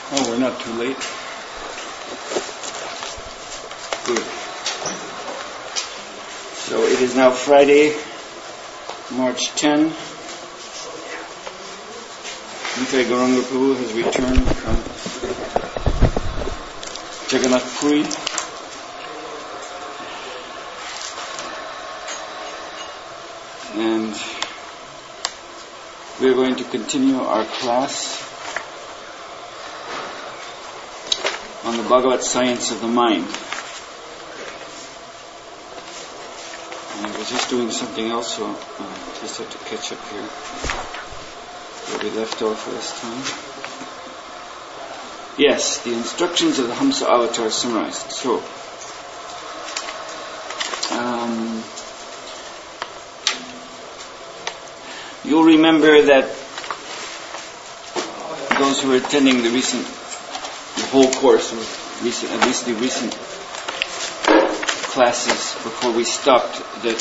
Oh, we're not too late. Good. So it is now Friday, March 10. Nitai Gauranga Prabhu has returned from Jagannath Puri. And we are going to continue our class on the Bhagavat Science of the Mind. And I was just doing something else, so I just have to catch up here where we left off last time. Yes, the instructions of the Hamsa Avatar summarized. So, you'll remember that those who were attending the whole course, at least the recent classes before we stopped, that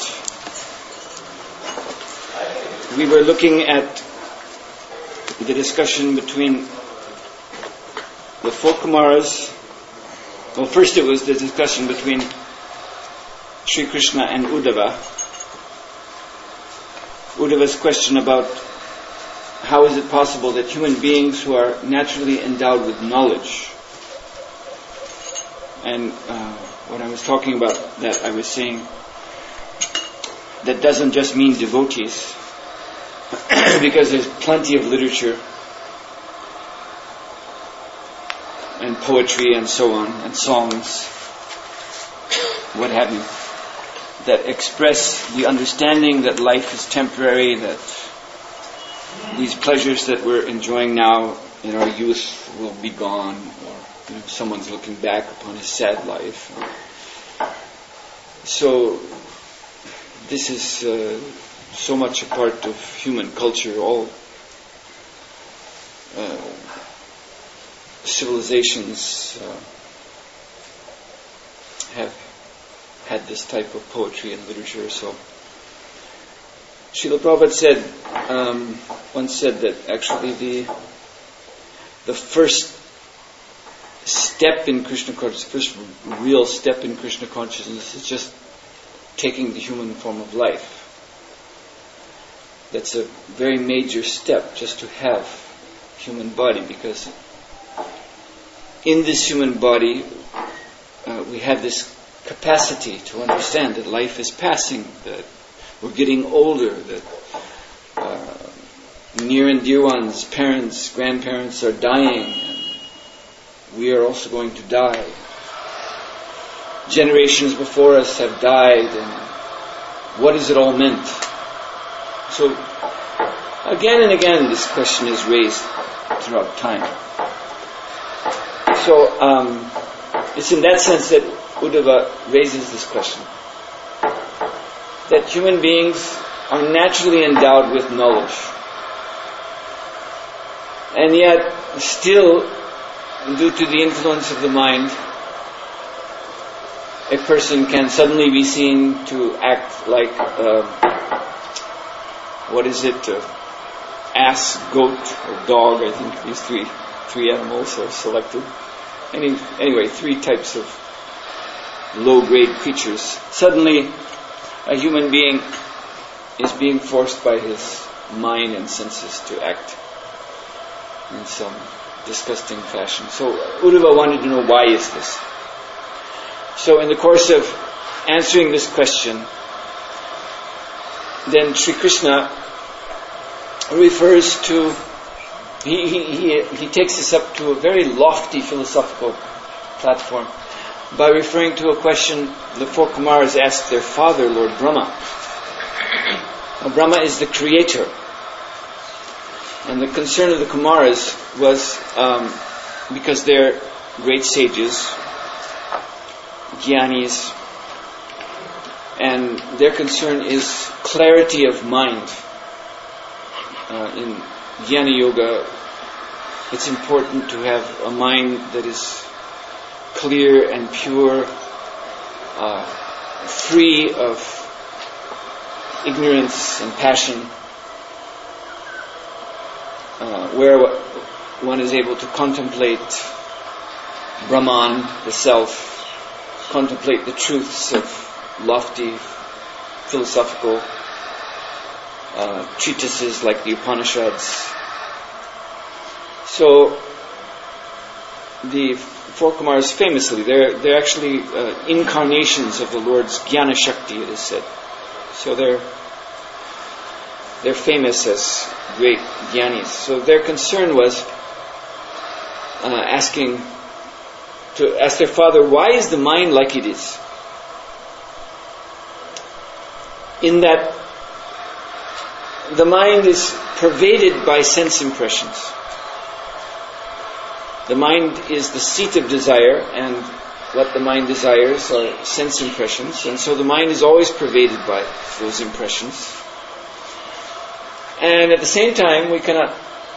we were looking at the discussion between the four Kumaras. Well, first it was the discussion between Sri Krishna and Uddhava. Uddhava's question about how is it possible that human beings who are naturally endowed with knowledge, and when I was talking about that, I was saying that doesn't just mean devotees, because there's plenty of literature and poetry and so on, and songs, what have you, that express the understanding that life is temporary, that these pleasures that we're enjoying now in our youth will be gone, or someone's looking back upon his sad life. So this is so much a part of human culture. All civilizations have had this type of poetry and literature. So Srila Prabhupada once said that actually the first step in Krishna consciousness, the first real step in Krishna consciousness is just taking the human form of life. That's a very major step, just to have human body, because in this human body we have this capacity to understand that life is passing, that we're getting older, that near and dear ones, parents, grandparents are dying, and we are also going to die. Generations before us have died, and what has it all meant? So, again and again this question is raised throughout time. So, it's in that sense that Uddhava raises this question. That human beings are naturally endowed with knowledge. And yet, still, due to the influence of the mind, a person can suddenly be seen to act like, ass, goat, or dog. I think these three animals are selected. Anyway, three types of low-grade creatures. Suddenly, a human being is being forced by his mind and senses to act in some disgusting fashion. So Uddhava wanted to know, why is this? So in the course of answering this question, then Sri Krishna refers to, he takes this up to a very lofty philosophical platform by referring to a question the four Kumaras asked their father, Lord Brahma. Now, Brahma is the creator. And the concern of the Kumaras was, because they're great sages, jnanis, and their concern is clarity of mind. In Jnana Yoga, it's important to have a mind that is clear and pure, free of ignorance and passion, where one is able to contemplate Brahman, the self, contemplate the truths of lofty philosophical treatises like the Upanishads. So the four Kumaras famously, they're actually incarnations of the Lord's Jnana Shakti, it is said. So they're famous as great jnanis. So their concern was to ask their father, why is the mind like it is? In that the mind is pervaded by sense impressions. The mind is the seat of desire, and what the mind desires are sense impressions, and so the mind is always pervaded by those impressions. And at the same time, we cannot...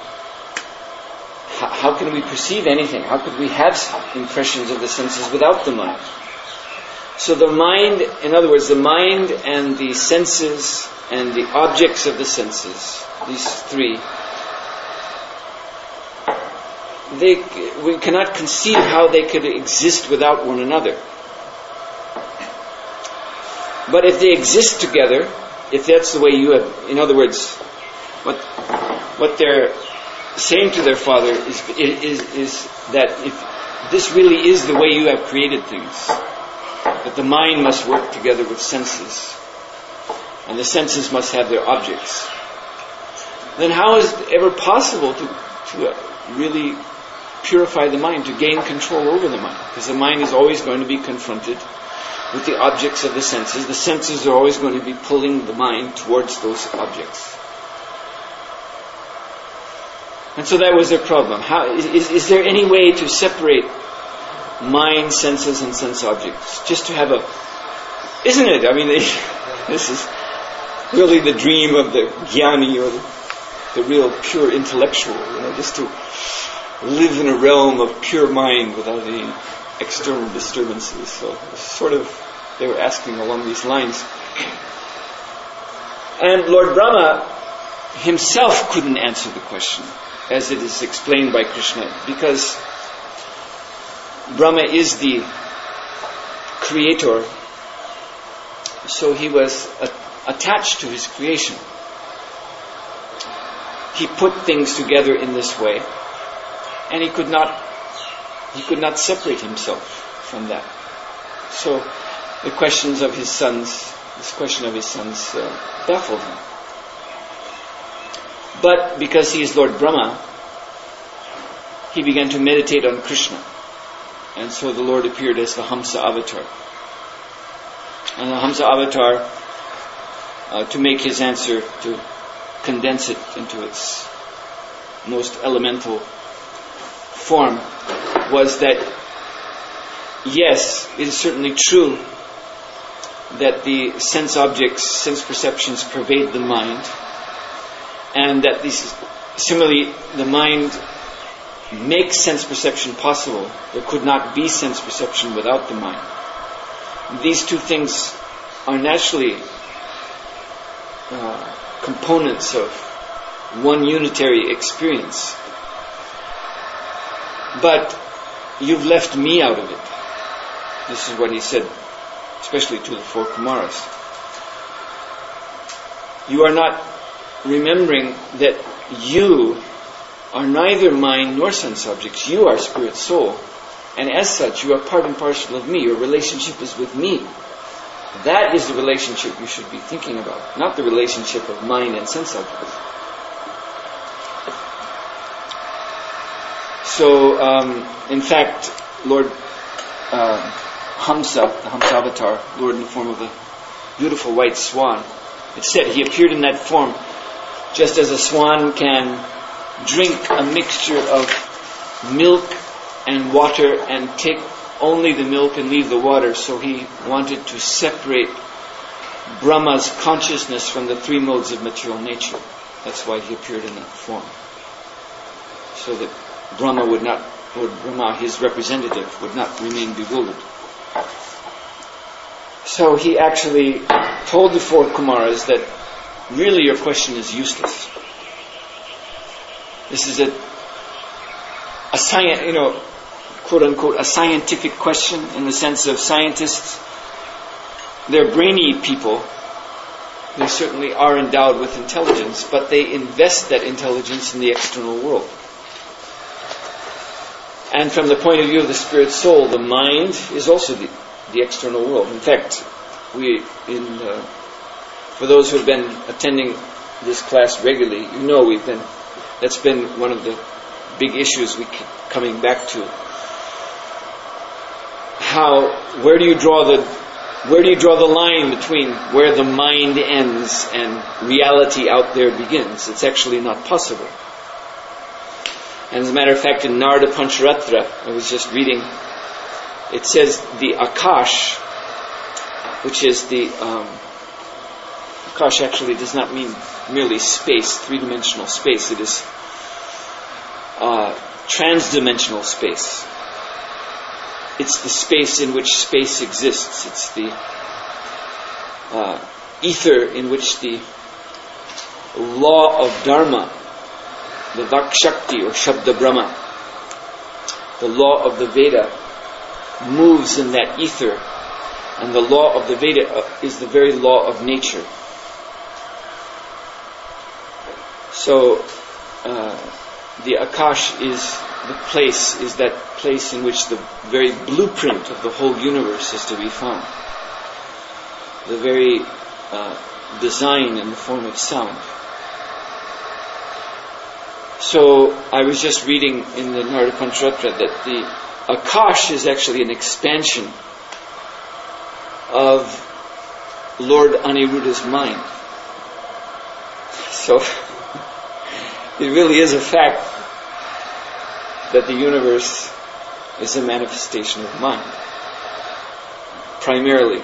How can we perceive anything? How could we have impressions of the senses without the mind? So the mind, in other words, the mind and the senses and the objects of the senses, these three, we cannot conceive how they could exist without one another. But if they exist together, if that's the way you have, in other words, what they're saying to their father is that if this really is the way you have created things, that the mind must work together with senses, and the senses must have their objects, then how is it ever possible to really purify the mind, to gain control over the mind? Because the mind is always going to be confronted with the objects of the senses. The senses are always going to be pulling the mind towards those objects. And so that was their problem. How is there any way to separate mind, senses, and sense objects? Just to have isn't it? I mean, this is really the dream of the jnani, or the real pure intellectual, just to live in a realm of pure mind without any external disturbances. So sort of they were asking along these lines. And Lord Brahma himself couldn't answer the question, as it is explained by Krishna, because Brahma is the creator, so he was attached to his creation. He put things together in this way, and he could not separate himself from that. So this question of his sons baffled him. But because he is Lord Brahma, he began to meditate on Krishna. And so the Lord appeared as the Hamsa avatar. And the Hamsa avatar, to make his answer, to condense it into its most elemental form, was that, yes, it is certainly true that the sense objects, sense perceptions pervade the mind, and that similarly the mind makes sense perception possible. There could not be sense perception without the mind. These two things are naturally components of one unitary experience. But you've left me out of it. This is what he said, especially to the four Kumaras. You are not remembering that you are neither mind nor sense objects. You are spirit soul. And as such, you are part and parcel of me. Your relationship is with me. That is the relationship you should be thinking about, not the relationship of mind and sense objects. So, in fact, Lord Hamsa, the Hamsa avatar, Lord in the form of a beautiful white swan, it said he appeared in that form just as a swan can drink a mixture of milk and water and take only the milk and leave the water. So he wanted to separate Brahma's consciousness from the three modes of material nature. That's why he appeared in that form. So that Brahma would not, Lord Brahma, his representative, would not remain bewildered. So he actually told the four Kumaras that really your question is useless. This is quote unquote, a scientific question, in the sense of scientists, they're brainy people. They certainly are endowed with intelligence, but they invest that intelligence in the external world. And from the point of view of the spirit soul, the mind is also the external world. In fact, for those who have been attending this class regularly, that's been one of the big issues we keep coming back to. Where do you draw the line between where the mind ends and reality out there begins? It's actually not possible. And as a matter of fact, in Narada Pancharatra, I was just reading, it says the Akash, which is Akash actually does not mean merely space, three-dimensional space. It is trans-dimensional space. It's the space in which space exists. It's the ether in which the law of Dharma, the Vakshakti or Shabda Brahma, the law of the Veda, moves in that ether. And the law of the Veda is the very law of nature. So, the Akash is that place in which the very blueprint of the whole universe is to be found. The very design in the form of sound. So, I was just reading in the Narada Pancharatra that the Akash is actually an expansion of Lord Aniruddha's mind. So, it really is a fact that the universe is a manifestation of mind, primarily.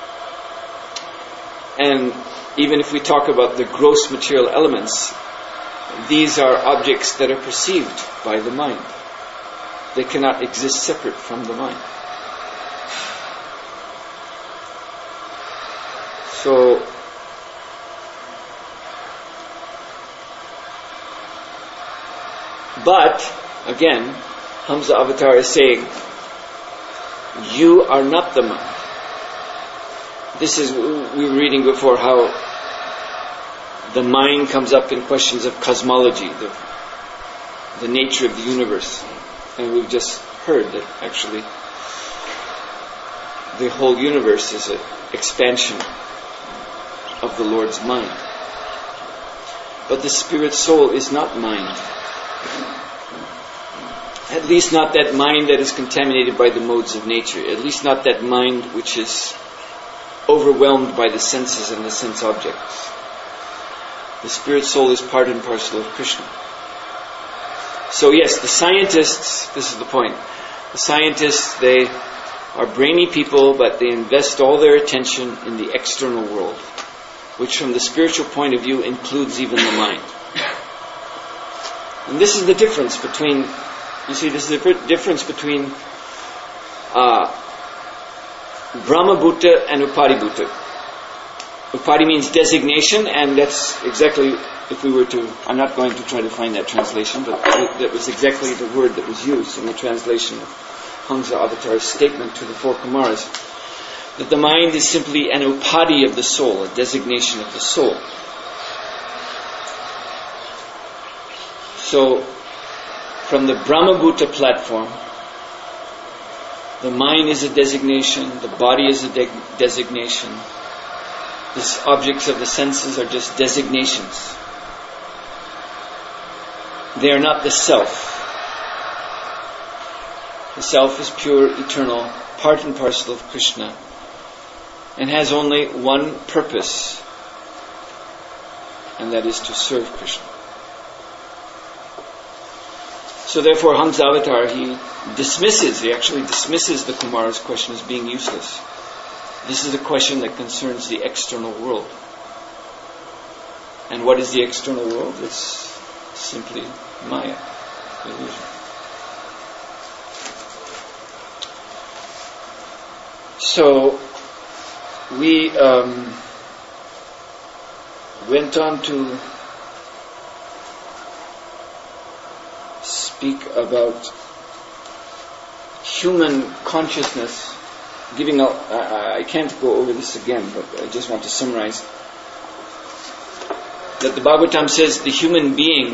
And even if we talk about the gross material elements, these are objects that are perceived by the mind. They cannot exist separate from the mind. So, but, again, Hamsa Avatar is saying, you are not the mind. This is, we were reading before how the mind comes up in questions of cosmology, the nature of the universe. And we've just heard that actually the whole universe is an expansion of the Lord's mind. But the spirit soul is not mind. At least not that mind that is contaminated by the modes of nature. At least not that mind which is overwhelmed by the senses and the sense objects. The spirit soul is part and parcel of Krishna. So yes, the scientists, this is the point. The scientists, they are brainy people, but they invest all their attention in the external world, which from the spiritual point of view includes even the mind. And this is the difference between, this is the difference between Brahma-bhuta and Upadi-bhuta. Upadi means designation, and that's exactly, if we were to, I'm not going to try to find that translation, but that was exactly the word that was used in the translation of Hamsa Avatar's statement to the four Kumaras, that the mind is simply an upadi of the soul, a designation of the soul. So, from the Brahma-bhuta platform, the mind is a designation, the body is a designation, the objects of the senses are just designations. They are not the self. The self is pure, eternal, part and parcel of Krishna, and has only one purpose, and that is to serve Krishna. So therefore Hamsa Avatar, he actually dismisses the Kumara's question as being useless. This is a question that concerns the external world. And what is the external world? It's simply Maya, illusion. So, we went on to speak about human consciousness, giving out, I can't go over this again, but I just want to summarize, that the Bhagavatam says the human being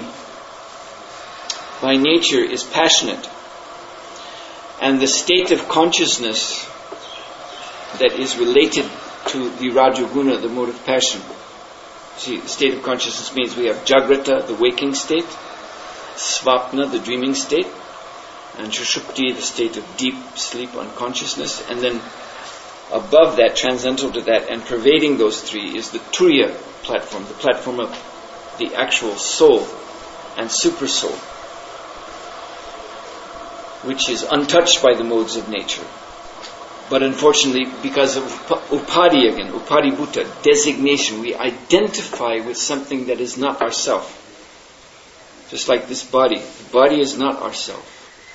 by nature is passionate, and the state of consciousness that is related to the Rajoguna, the mode of passion. See, the state of consciousness means we have Jagrata, the waking state, Svapna, the dreaming state, and Sushupti, the state of deep sleep, unconsciousness, and then above that, transcendental to that, and pervading those three is the Turiya platform, the platform of the actual soul and super soul, which is untouched by the modes of nature. But unfortunately, because of Upadhi again, Upadhi Bhuta, designation, we identify with something that is not ourself. Just like this body. The body is not ourself.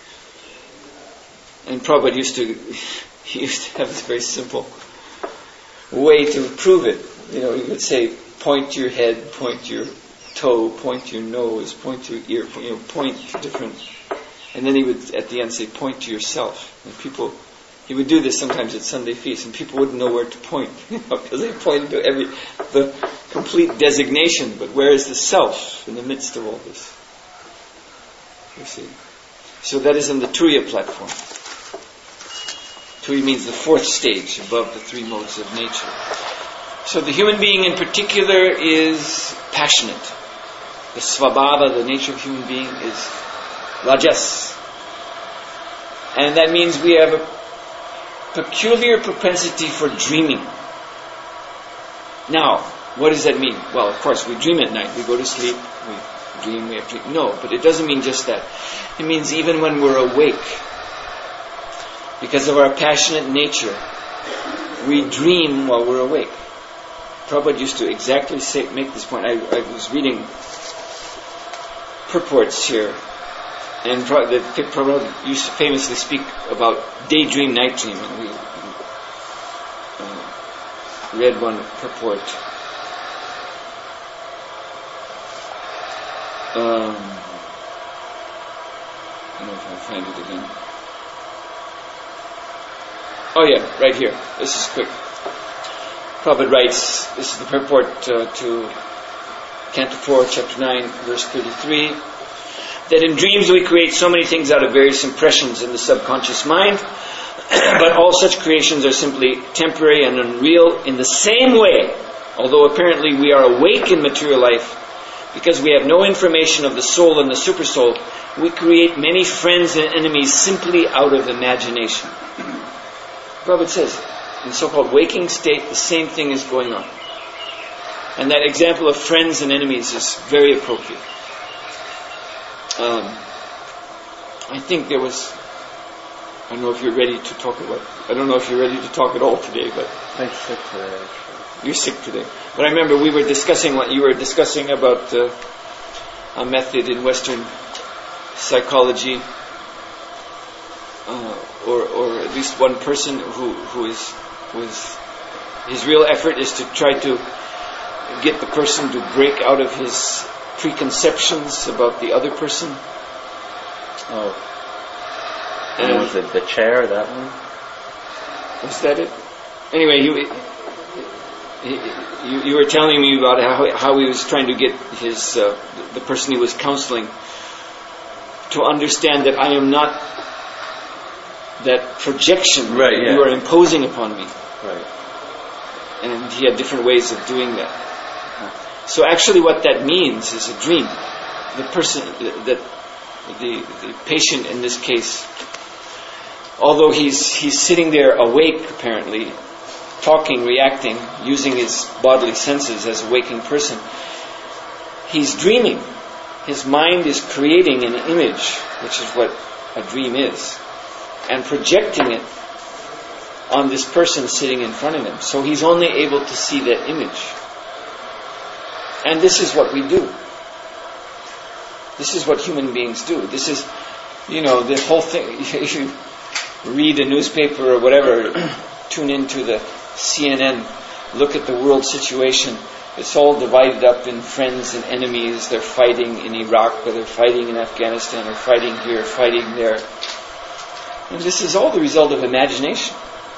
And Prabhupada used to have this very simple way to prove it. He would say, point your head, point your toe, point your nose, point your ear, point different. And then he would at the end say, point to yourself. And he would do this sometimes at Sunday feasts, and people wouldn't know where to point, because they pointed to the complete designation, but where is the self in the midst of all this? You see. So that is in the Turiya platform. Turiya means the fourth stage above the three modes of nature. So the human being in particular is passionate. The svabhava, the nature of human being, is rajas. And that means we have a peculiar propensity for dreaming. Now, what does that mean? Well, of course, we dream at night. We go to sleep, we dream, we have dream. No, but it doesn't mean just that. It means even when we're awake, because of our passionate nature, we dream while we're awake. Prabhupada used to exactly make this point. I was reading purports here, and Prabhupada used to famously speak about daydream, night dream, and we read one purport. I don't know if I'll find it again. Oh yeah, right here. This is quick. Prabhupada writes, this is the purport to Canto 4, Chapter 9, verse 33, that in dreams we create so many things out of various impressions in the subconscious mind, but all such creations are simply temporary and unreal. In the same way, although apparently we are awake in material life, because we have no information of the soul and the supersoul, we create many friends and enemies simply out of imagination. Prabhupada says, in the so-called waking state, the same thing is going on. And that example of friends and enemies is very appropriate. I think there was, I don't know if you're ready to talk about, I don't know if you're ready to talk at all today, but I'm sick today. You're sick today. But I remember we were discussing what you were discussing about a method in Western psychology, or at least one person who is his real effort is to try to get the person to break out of his preconceptions about the other person. Oh. And was it the chair, that one? Was that it? Anyway, you were telling me about how he was trying to get his the person he was counseling to understand that I am not that projection that you are imposing upon me. Right. And he had different ways of doing that. So actually what that means is a dream. The person, the patient in this case, although he's sitting there awake apparently, talking, reacting, using his bodily senses as a waking person, he's dreaming. His mind is creating an image, which is what a dream is, and projecting it on this person sitting in front of him. So he's only able to see that image. And this is what we do. This is what human beings do. This is, the whole thing. If you read a newspaper or whatever, tune into the CNN, look at the world situation, It's all divided up in friends and enemies. They're fighting in Iraq, or they're fighting in Afghanistan, or fighting here, fighting there. And this is all the result of imagination.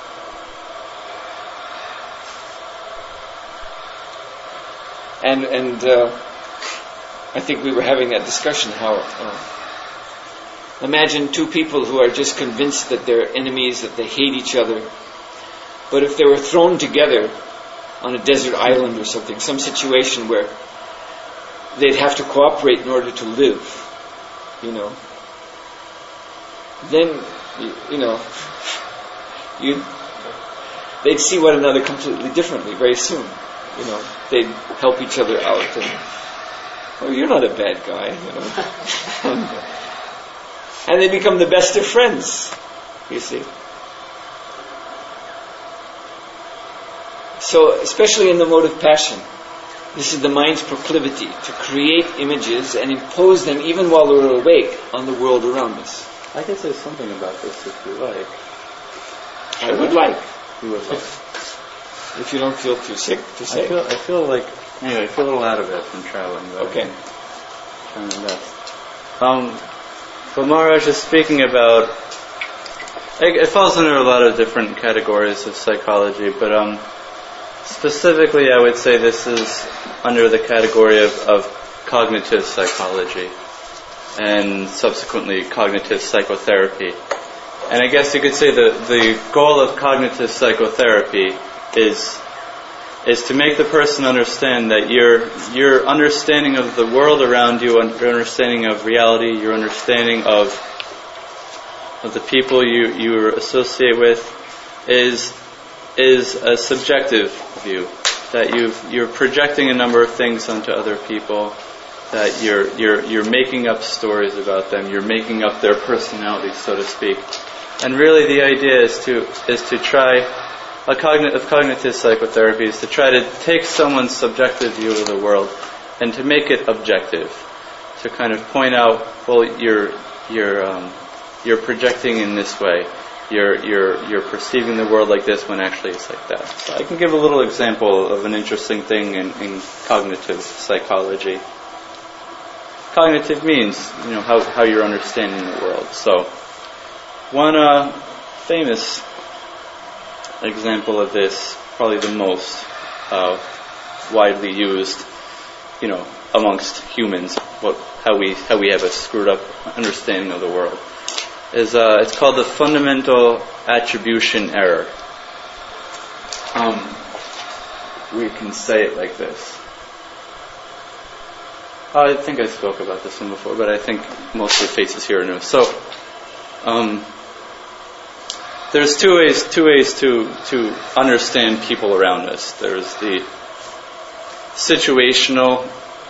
And I think we were having that discussion how imagine two people who are just convinced that they're enemies, that they hate each other. But if they were thrown together on a desert island or something, some situation where they'd have to cooperate in order to live, then, they'd see one another completely differently very soon. They'd help each other out, and you're not a bad guy, and they become the best of friends, you see. So, especially in the mode of passion, this is the mind's proclivity to create images and impose them even while we're awake on the world around us. I can say something about this if you like. I would like. You would like. If you don't feel too sick to say. I feel like, anyway, I feel a little out of it from traveling. Okay. Trying my best. But Maharaj is speaking about, it falls under a lot of different categories of psychology, but specifically I would say this is under the category of cognitive psychology and subsequently cognitive psychotherapy. And I guess you could say the goal of cognitive psychotherapy is to make the person understand that your understanding of the world around you, and your understanding of reality, your understanding of the people you associate with is a subjective view. That you're projecting a number of things onto other people. That you're making up stories about them. You're making up their personalities, so to speak. And really, the idea is to try. Cognitive psychotherapy is to try to take someone's subjective view of the world and to make it objective, to kind of point out, well, you're projecting in this way, you're perceiving the world like this when actually it's like that. So I can give a little example of an interesting thing in cognitive psychology. Cognitive means how you're understanding the world. So one famous example of this, probably the most widely used, amongst humans, how we have a screwed up understanding of the world, is it's called the fundamental attribution error. We can say it like this. I think I spoke about this one before, but I think most of the faces here are new. So, there's two ways to understand people around us. There's the situational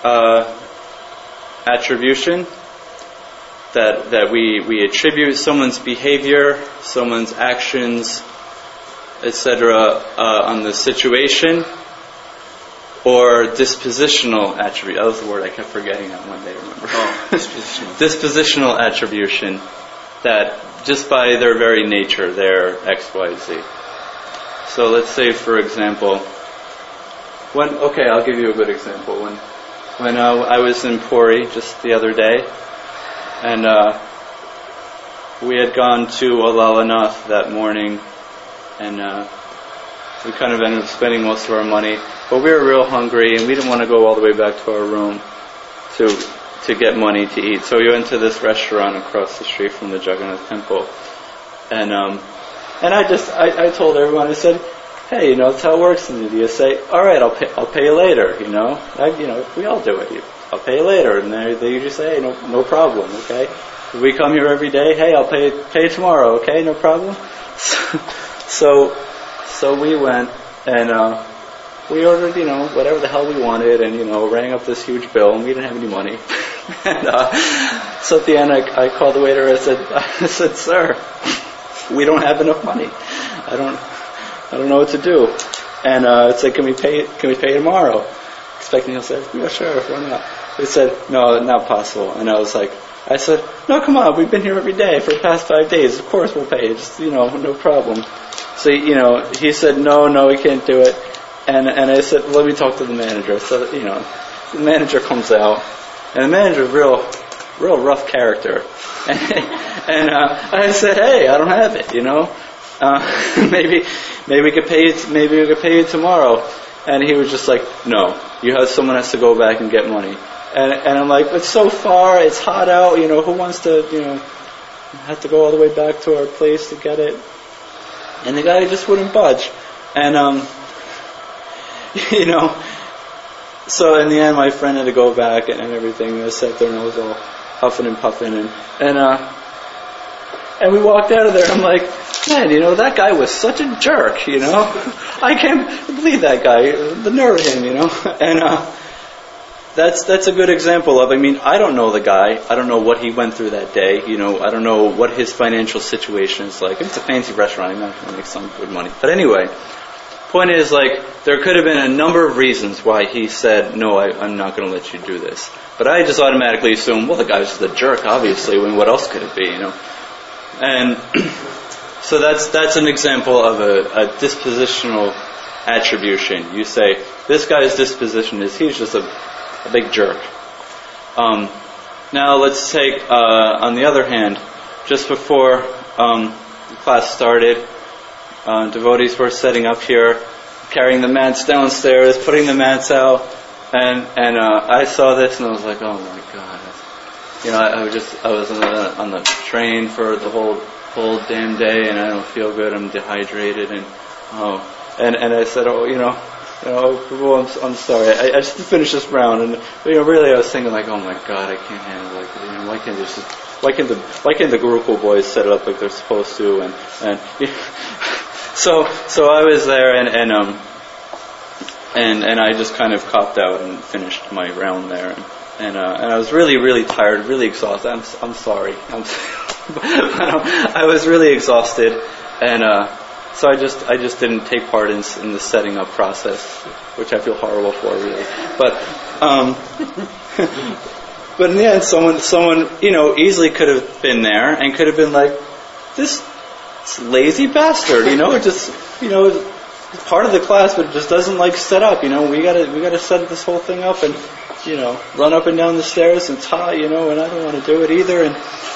attribution that we attribute someone's behavior, someone's actions, etc. On the situation, or dispositional attribute. That was the word I kept forgetting that one day. Remember? Dispositional attribution. That just by their very nature, they're X, Y, Z. So let's say, for example, I'll give you a good example. When I was in Puri just the other day, and we had gone to Alalanath that morning, and we kind of ended up spending most of our money, but we were real hungry, and we didn't want to go all the way back to our room to get money to eat. So we went to this restaurant across the street from the Jagannath temple. And I told everyone, I said, hey, that's how it works in India. Say, alright, I'll pay you later, we all do it. I'll pay you later. And they usually say, hey, no problem, okay? We come here every day, hey, I'll pay you tomorrow, okay, no problem? So we went, and we ordered, whatever the hell we wanted, and, rang up this huge bill, and we didn't have any money. And so at the end, I called the waiter. I said, sir, we don't have enough money. I don't know what to do. And I said, can we pay tomorrow? Expecting he'll say, yeah, sure, why not? He said, no, not possible. And I said, no, come on, we've been here every day for the past 5 days. Of course we'll pay. Just, no problem. So, he said, no, we can't do it. And I said, let me talk to the manager. So, the manager comes out, and the manager's real rough character. And I said, hey, I don't have it, maybe we could pay you tomorrow. And he was just like, no, someone has to go back and get money. And I'm like, it's so far, it's hot out, who wants to, have to go all the way back to our place to get it? And the guy just wouldn't budge. And, so in the end, my friend had to go back and everything. I sat there and I was all huffing and puffing. And we walked out of there. I'm like, man, that guy was such a jerk, I can't believe that guy, the nerve of him, And that's a good example of, I don't know the guy. I don't know what he went through that day. I don't know what his financial situation is like. If it's a fancy restaurant, I'm not going to make some good money. But anyway, point is, there could have been a number of reasons why he said, no, I'm not going to let you do this. But I just automatically assumed, well, the guy's just a jerk, obviously. What else could it be, And so that's an example of a dispositional attribution. You say, this guy's disposition is he's just a big jerk. Now let's take, on the other hand, just before the class started, devotees were setting up here, carrying the mats downstairs, putting the mats out, and I saw this and I was like, oh my God. I was on the train for the whole damn day, and I don't feel good. I'm dehydrated, and I said, I'm sorry. I just finished this round, and really I was thinking like, oh my God, I can't handle it. Why can't the Gurukul boys set it up like they're supposed to? And so I was there, and I just kind of copped out and finished my round there, and I was really, really tired, really exhausted. I'm sorry. I was really exhausted, and so I just didn't take part in the setting up process, which I feel horrible for, really. But in the end, someone easily could have been there and could have been like, this lazy bastard, just part of the class, but it just doesn't set up. We gotta set this whole thing up and run up and down the stairs, and it's hot, and I don't want to do it either,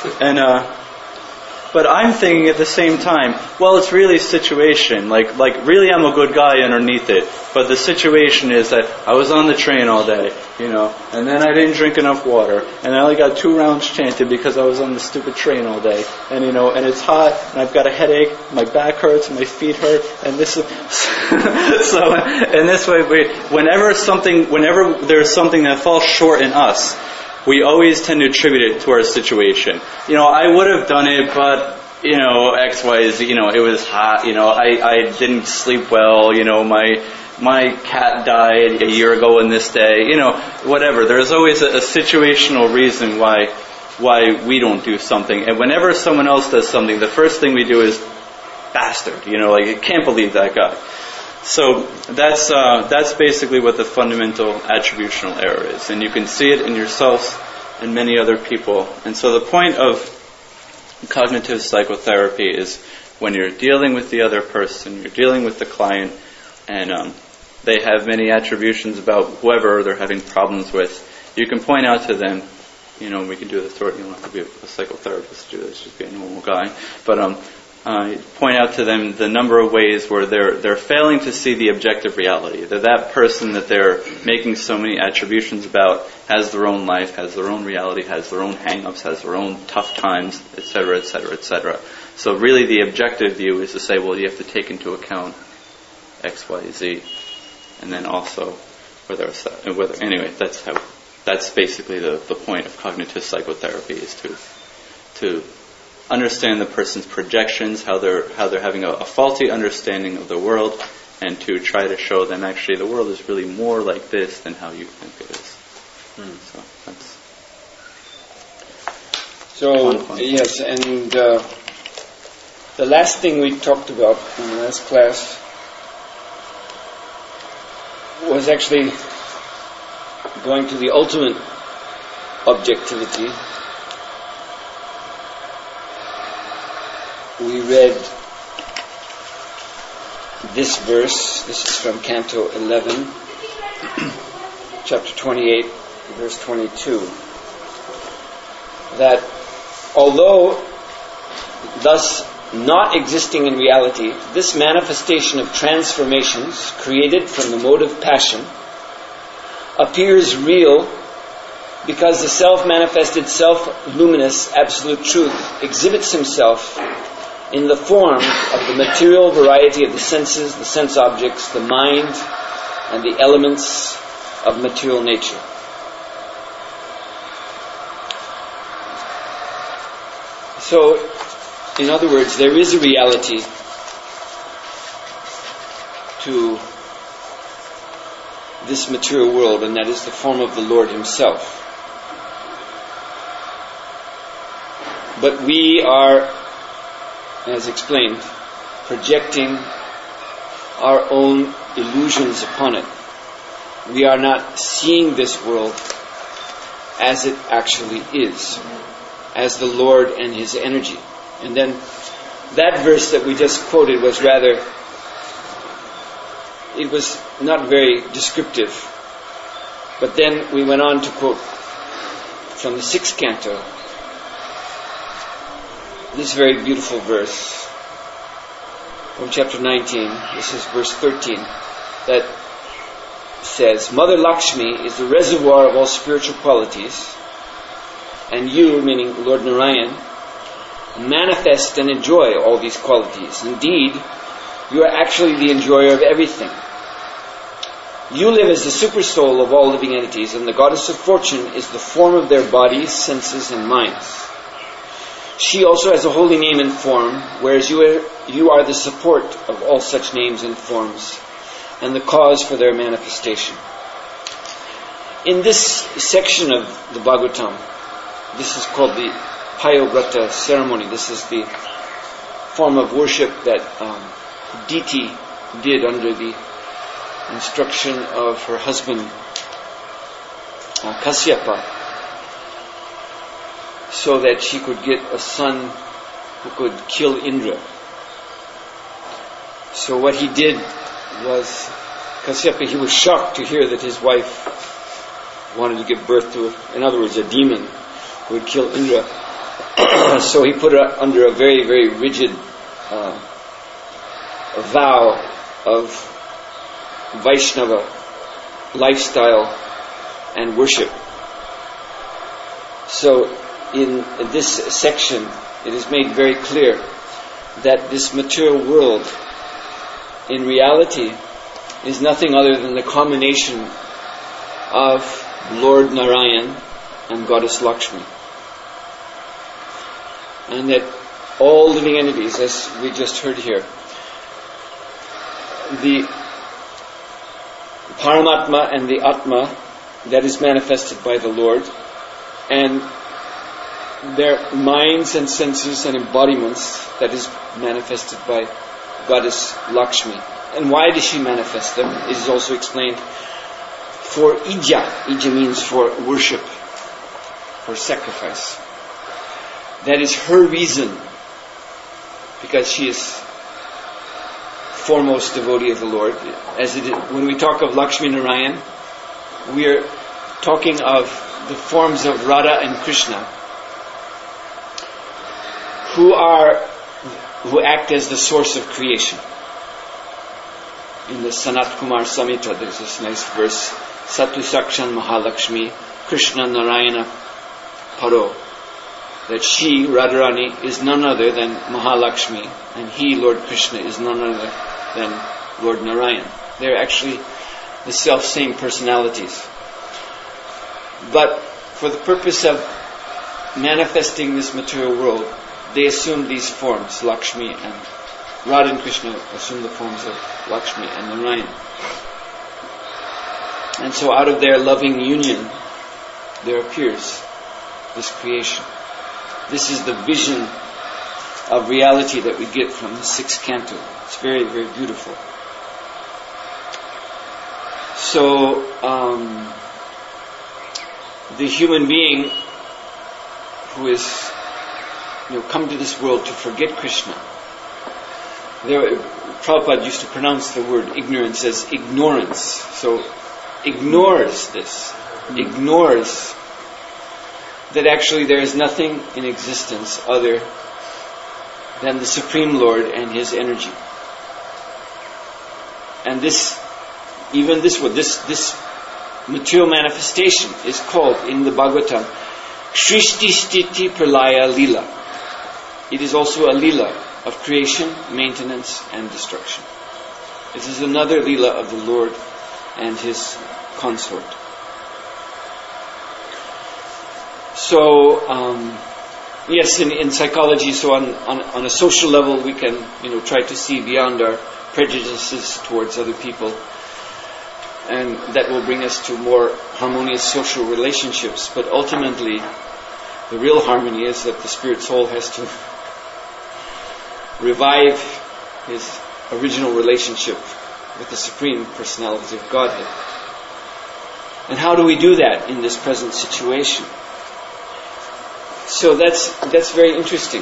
but I'm thinking at the same time, well, it's really a situation. Like really I'm a good guy underneath it. But the situation is that I was on the train all day, and then I didn't drink enough water, and I only got 2 rounds chanted because I was on the stupid train all day. And, and it's hot, and I've got a headache, my back hurts, my feet hurt, and this is, so in this way, whenever there's something that falls short in us, we always tend to attribute it to our situation. I would have done it, but, X, Y, Z, it was hot, I didn't sleep well, my cat died a year ago on this day, whatever. There's always a situational reason why we don't do something. And whenever someone else does something, the first thing we do is, bastard, I can't believe that guy. So that's basically what the fundamental attributional error is, and you can see it in yourselves and many other people. And so the point of cognitive psychotherapy is when you're dealing with the other person, you're dealing with the client, and they have many attributions about whoever they're having problems with. You can point out to them, we can do this, or you don't have to be a psychotherapist to do this, just be a normal guy, but point out to them the number of ways where they're failing to see the objective reality. That person that they're making so many attributions about has their own life, has their own reality, has their own hang-ups, has their own tough times, etc., etc., etc. So really the objective view is to say, well, you have to take into account X, Y, Z. And then also anyway, that's basically the point of cognitive psychotherapy, is to understand the person's projections, how they're having a faulty understanding of the world, and to try to show them actually the world is really more like this than how you think it is. So that's yes, and the last thing we talked about in the last class was actually going to the ultimate objectivity. We read this verse. This is from Canto 11, chapter 28, verse 22. That although thus not existing in reality, this manifestation of transformations created from the mode of passion appears real because the self-manifested, self-luminous absolute truth exhibits himself in the form of the material variety of the senses, the sense objects, the mind, and the elements of material nature. So, in other words, there is a reality to this material world, and that is the form of the Lord Himself. But we are, as explained, projecting our own illusions upon it. We are not seeing this world as it actually is, as the Lord and His energy. And then that verse that we just quoted was rather, it was not very descriptive. But then we went on to quote from the 6th canto this very beautiful verse from chapter 19. This is verse 13, that says, Mother Lakshmi is the reservoir of all spiritual qualities, and you, meaning Lord Narayan, manifest and enjoy all these qualities. Indeed, you are actually the enjoyer of everything. You live as the super soul of all living entities, and the goddess of fortune is the form of their bodies, senses, and minds. She also has a holy name and form, whereas you are the support of all such names and forms, and the cause for their manifestation. In this section of the Bhagavatam, this is called the Payovrata ceremony. This is the form of worship that Diti did under the instruction of her husband Kasyapa, so that she could get a son who could kill Indra. So what he did was, Kasyapa, he was shocked to hear that his wife wanted to give birth to, in other words, a demon who would kill Indra. So he put her under a very, very rigid vow of Vaishnava lifestyle and worship. So in this section, it is made very clear that this material world, in reality, is nothing other than the combination of Lord Narayan and Goddess Lakshmi. And that all living entities, as we just heard here, the Paramatma and the Atma, that is manifested by the Lord, and their minds and senses and embodiments, that is manifested by Goddess Lakshmi. And why does she manifest them? It is also explained for Ija. Ija means for worship, for sacrifice. That is her reason, because she is foremost devotee of the Lord. As it is, when we talk of Lakshmi Narayan, we are talking of the forms of Radha and Krishna, who act as the source of creation. In the Sanat Kumar Samhita, there's this nice verse, Satu Sakshan Mahalakshmi, Krishna Narayana Paro, that she, Radharani, is none other than Mahalakshmi, and he, Lord Krishna, is none other than Lord Narayan. They're actually the self-same personalities. But for the purpose of manifesting this material world, they assume these forms, Lakshmi and Radha and Krishna assume the forms of Lakshmi and Narayan. And so out of their loving union, there appears this creation. This is the vision of reality that we get from the 6th canto. It's very, very beautiful. So, the human being who is, come to this world to forget Krishna, Prabhupada used to pronounce the word ignorance as ignorance. So, ignores this. Ignores that actually there is nothing in existence other than the Supreme Lord and His energy. And this material manifestation is called in the Bhagavatam Shrishti Stiti Pralaya Lila. It is also a lila of creation, maintenance and destruction. This is another lila of the Lord and His consort. So, yes, in psychology, so on a social level, we can, try to see beyond our prejudices towards other people, and that will bring us to more harmonious social relationships. But ultimately, the real harmony is that the spirit soul has to revive his original relationship with the Supreme Personality of Godhead. And how do we do that in this present situation? So that's very interesting,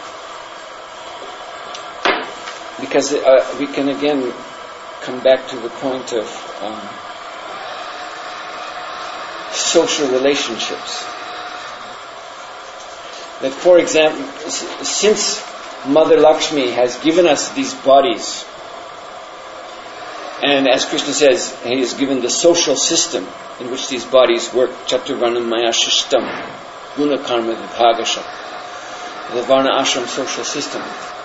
because we can again come back to the point of social relationships. That, for example, since Mother Lakshmi has given us these bodies, and as Krishna says, He has given the social system in which these bodies work, Chaturvarnam Maya Shishtam, Guna Karma Vibhagasha, the Varna Ashram social system.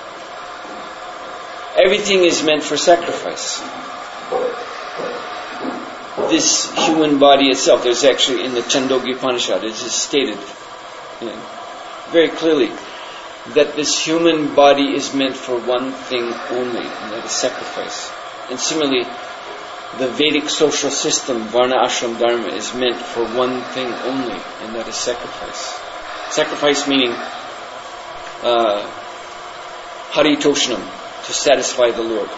Everything is meant for sacrifice. This human body itself, there's actually in the Chandogya Upanishad, it is stated very clearly that this human body is meant for one thing only, and that is sacrifice. And similarly, the Vedic social system, Varna Ashram Dharma, is meant for one thing only, and that is sacrifice. Sacrifice meaning haritoshnam, to satisfy the Lord.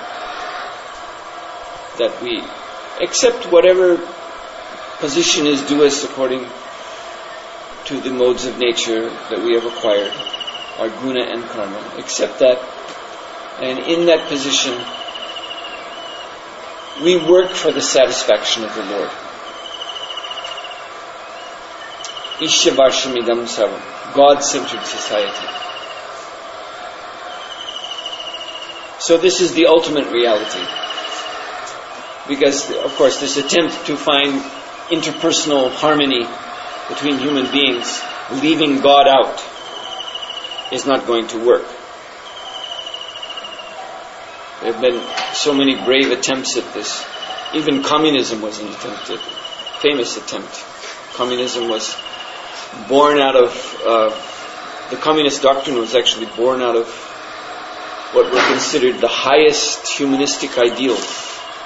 That we accept whatever position is due us according to the modes of nature that we have acquired, our guna and karma. Accept that, and in that position, we work for the satisfaction of the Lord. Ishyavarshimidam sarvam, God-centered society. So this is the ultimate reality. Because, of course, this attempt to find interpersonal harmony between human beings, leaving God out, is not going to work. There have been so many brave attempts at this. Even communism was an attempt, a famous attempt. Communism was born out of, the communist doctrine was actually born out of what were considered the highest humanistic ideals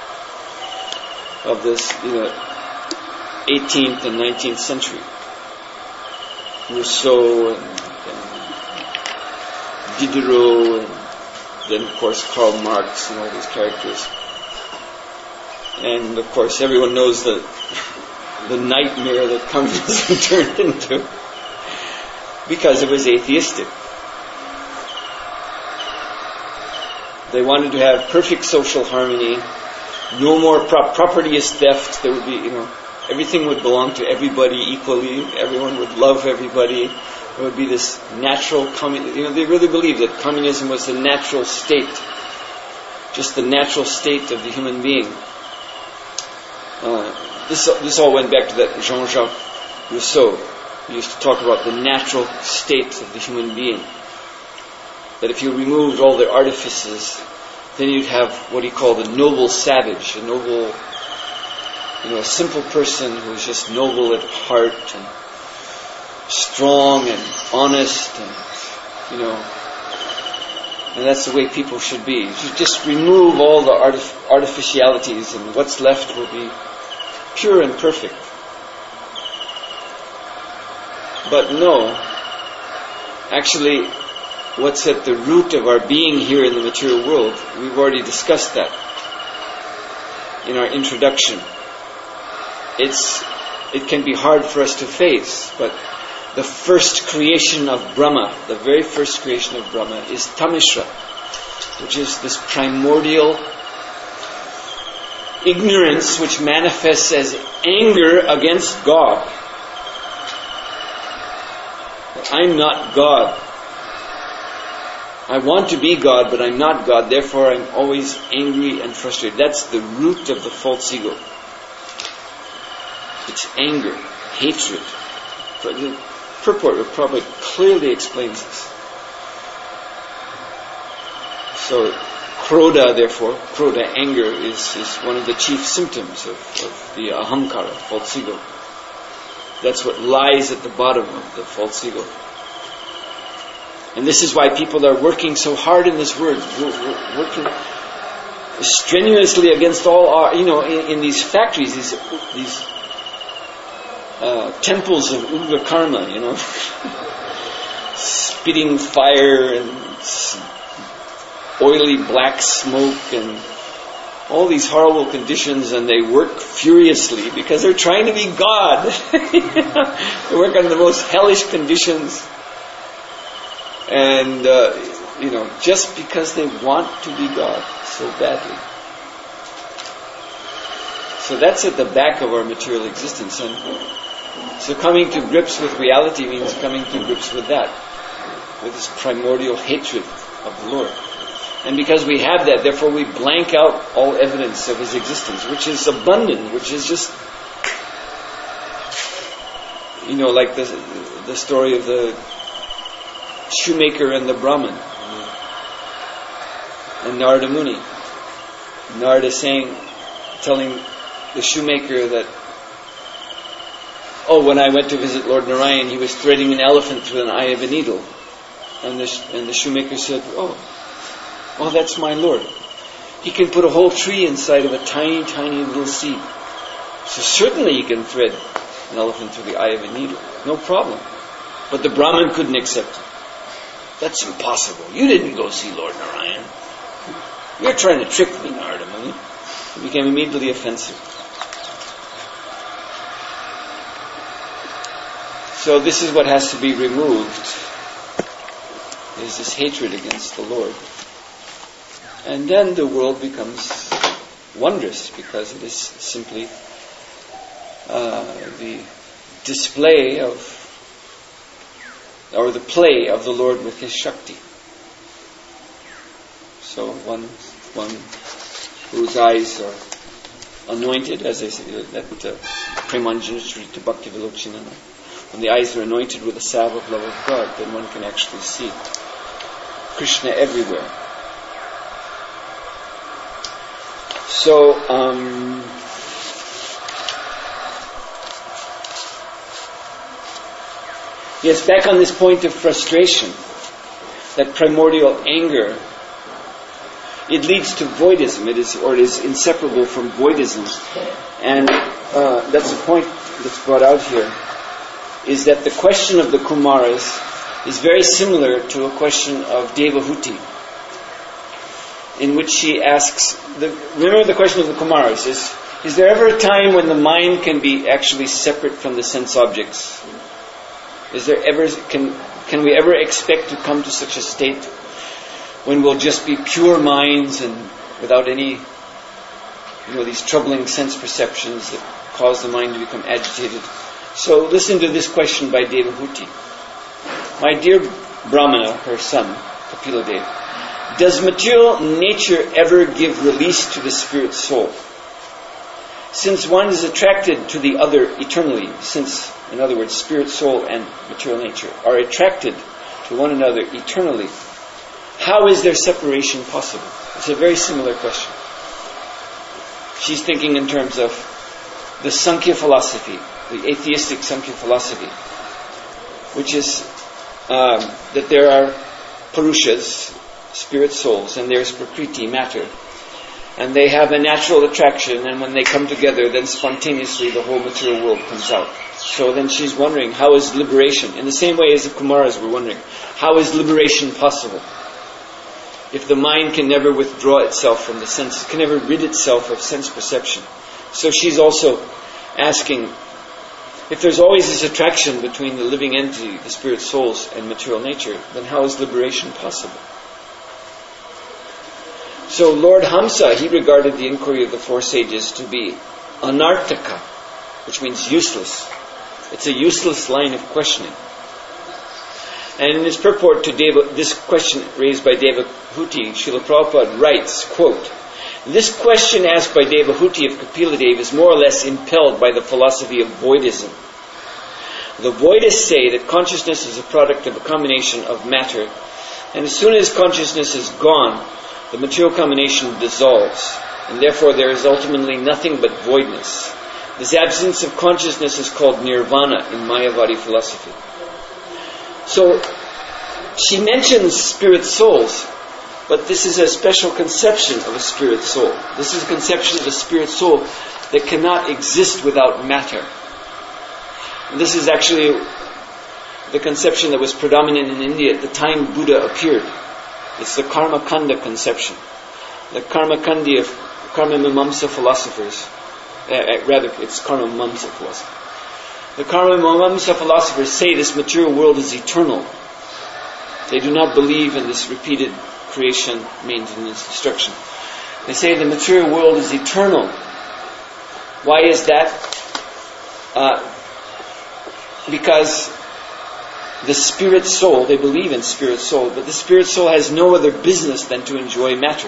of this 18th and 19th century. Rousseau and Diderot, and then of course Karl Marx and all these characters. And of course everyone knows the nightmare that communism turned into, because it was atheistic. They wanted to have perfect social harmony, no more property is theft. There would be, everything would belong to everybody equally. Everyone would love everybody. There would be this natural they really believed that communism was the natural state, just the natural state of the human being. This all went back to that Jean-Jacques Rousseau, who used to talk about the natural state of the human being. That if you removed all the artifices, then you'd have what he called a noble savage, a noble, a simple person who was just noble at heart and strong and honest, and and that's the way people should be. If you just remove all the artificialities, and what's left will be pure and perfect. But no, actually, what's at the root of our being here in the material world, we've already discussed that in our introduction. It can be hard for us to face, but the first creation of Brahma, the very first creation of Brahma, is Tamishra. which is this primordial ignorance which manifests as anger against God. I'm not God. I want to be God, but I'm not God. Therefore, I'm always angry and frustrated. That's the root of the false ego. It's anger, hatred. The purport probably clearly explains this. So, Krodha, therefore, Krodha, anger, is one of the chief symptoms of the ahamkara, false ego. That's what lies at the bottom of the false ego. And this is why people are working so hard in this world, working strenuously against all in these factories, these temples of Ugra Karma, spitting fire and oily black smoke and all these horrible conditions, and they work furiously because they're trying to be God. They work under the most hellish conditions, and just because they want to be God so badly. So that's at the back of our material existence, and so coming to grips with reality means coming to grips with that, with this primordial hatred of the Lord. And because we have that, therefore we blank out all evidence of His existence, which is abundant, which is just, like the story of the shoemaker and the Brahmin, and Narada Muni. Narada telling the shoemaker that, when I went to visit Lord Narayan, he was threading an elephant through an eye of a needle. And the shoemaker said, Oh, that's my Lord. He can put a whole tree inside of a tiny, tiny little seed. So certainly he can thread an elephant through the eye of a needle. No problem. But the Brahmin couldn't accept it. That's impossible. You didn't go see Lord Narayan. You're trying to trick me, Narada Muni. He became immediately offensive. So this is what has to be removed, is this hatred against the Lord. And then the world becomes wondrous, because it is simply the display or the play of the Lord with His Shakti. So one whose eyes are anointed, as I say, that Premanjana Shrita Bhakti Vilochinana. When the eyes are anointed with the salve of love of God, then one can actually see Krishna everywhere. So, yes, back on this point of frustration, that primordial anger, it leads to voidism. It is inseparable from voidism. And that's the point that's brought out here, is that the question of the Kumaras is very similar to a question of Devahuti, in which she asks, remember the question of the Kumaras, is there ever a time when the mind can be actually separate from the sense objects? Is there ever, can we ever expect to come to such a state when we'll just be pure minds and without any, these troubling sense perceptions that cause the mind to become agitated? So listen to this question by Devahuti. My dear Brahmana, her son, Kapila, does material nature ever give release to the spirit soul? Since one is attracted to the other eternally, since, in other words, spirit soul and material nature are attracted to one another eternally, how is their separation possible? It's a very similar question. She's thinking in terms of the Sankhya philosophy, the atheistic Sankhya philosophy, which is that there are Purushas, spirit souls, and there's Prakriti, matter. And they have a natural attraction, and when they come together, then spontaneously the whole material world comes out. So then she's wondering, how is liberation? In the same way as the Kumaras were wondering, how is liberation possible? If the mind can never withdraw itself from the senses, can never rid itself of sense perception. So she's also asking, if there's always this attraction between the living entity, the spirit souls, and material nature, then how is liberation possible? So Lord Hamsa, he regarded the inquiry of the four sages to be anarthaka, which means useless. It's a useless line of questioning. And in his purport to this question raised by Devahuti, Srila Prabhupada writes, quote, "This question asked by Devahuti of Kapila Dev is more or less impelled by the philosophy of voidism. The voidists say that consciousness is a product of a combination of matter, and as soon as consciousness is gone, the material combination dissolves, and therefore there is ultimately nothing but voidness. This absence of consciousness is called nirvana in Mayavadi philosophy." So, she mentions spirit souls, but this is a special conception of a spirit soul. This is a conception of a spirit soul that cannot exist without matter. And this is actually the conception that was predominant in India at the time Buddha appeared. It's the Karmakanda conception. The Karma Mimamsa philosophers, it's Karma Mimamsa philosophy. The Karma Mimamsa philosophers say this material world is eternal. They do not believe in this repeated creation, maintenance, destruction. They say the material world is eternal. Why is that? Because the spirit soul, they believe in spirit soul, but the spirit soul has no other business than to enjoy matter.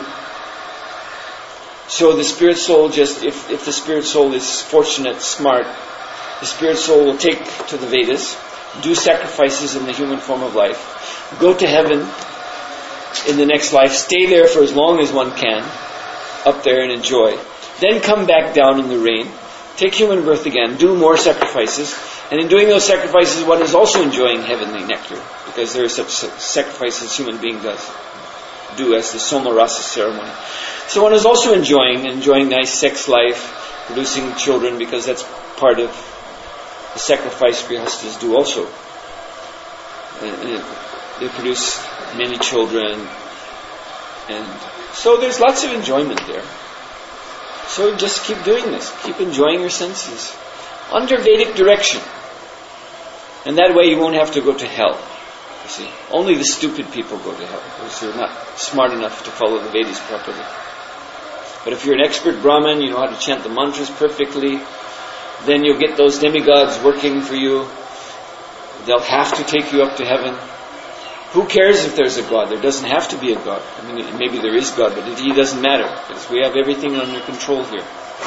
So the spirit soul if the spirit soul is fortunate, smart, the spirit soul will take to the Vedas, do sacrifices in the human form of life, go to heaven in the next life, stay there for as long as one can, up there and enjoy, then come back down in the rain, take human birth again, do more sacrifices, and in doing those sacrifices one is also enjoying heavenly nectar, because there are such sacrifices human being do as the Soma Rasa ceremony. So one is also enjoying nice sex life, producing children, because that's part of the sacrifice grihastas do also. And they produce many children, and so there's lots of enjoyment there. So just keep doing this. Keep enjoying your senses under Vedic direction. And that way you won't have to go to hell. You see, only the stupid people go to hell, because they're not smart enough to follow the Vedas properly. But if you're an expert Brahmin, you know how to chant the mantras perfectly, then you'll get those demigods working for you. They'll have to take you up to heaven. Who cares if there's a God? There doesn't have to be a God. I mean, maybe there is God, but He doesn't matter, because we have everything under control here.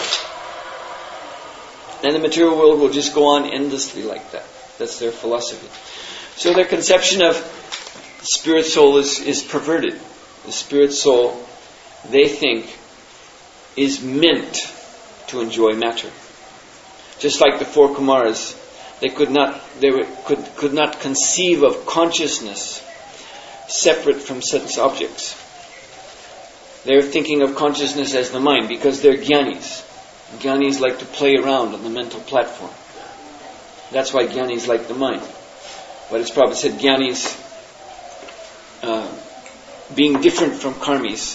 And the material world will just go on endlessly like that. That's their philosophy. So their conception of spirit soul is perverted. The spirit soul, they think, is meant to enjoy matter. Just like the four Kumaras, they could not conceive of consciousness separate from sense objects. They're thinking of consciousness as the mind because they're jnanis. Jnanis like to play around on the mental platform. That's why jnanis like the mind. But as Prabhupada said, jnanis, being different from karmis,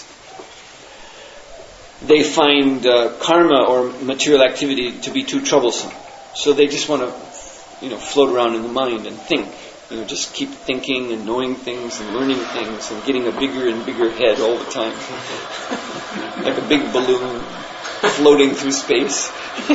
they find karma or material activity to be too troublesome. So they just want to, float around in the mind and think. Just keep thinking and knowing things and learning things and getting a bigger and bigger head all the time. Like a big balloon floating through space.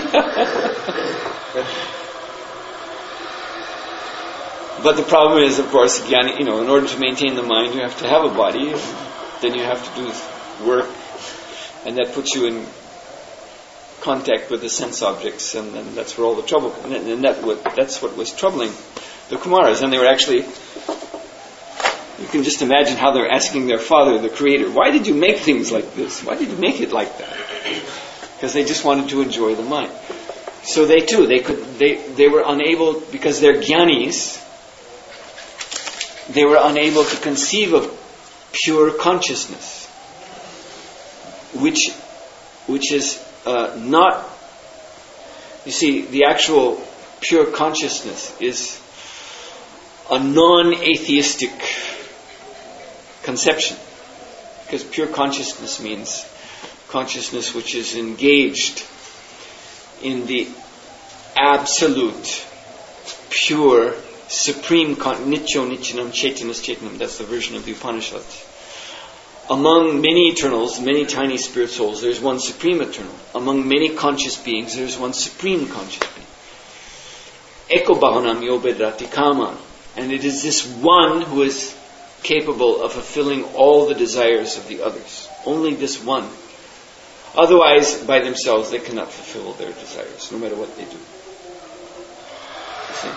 But the problem is, of course, in order to maintain the mind, you have to have a body, and then you have to do work, and that puts you in contact with the sense objects, and then that's where all the trouble comes. And that's what was troubling the Kumaras. And they were actually, you can just imagine how they're asking their father, the Creator, why did you make things like this? Why did you make it like that? Because they just wanted to enjoy the mind. So they too, they were unable, because they're jnanis, they were unable to conceive of pure consciousness, which is not, you see, the actual pure consciousness is a non-atheistic conception, because pure consciousness means consciousness which is engaged in the absolute, pure, supreme, nityo nityanam chaitanas chaitanam, that's the version of the Upanishads, Among many eternals, many tiny spirit souls, there's one supreme eternal. Among many conscious beings, there's one supreme conscious being. Eko Bhavanam Yobedrati Kaman. And it is this one who is capable of fulfilling all the desires of the others. Only this one. Otherwise, by themselves, they cannot fulfill their desires, no matter what they do. You see?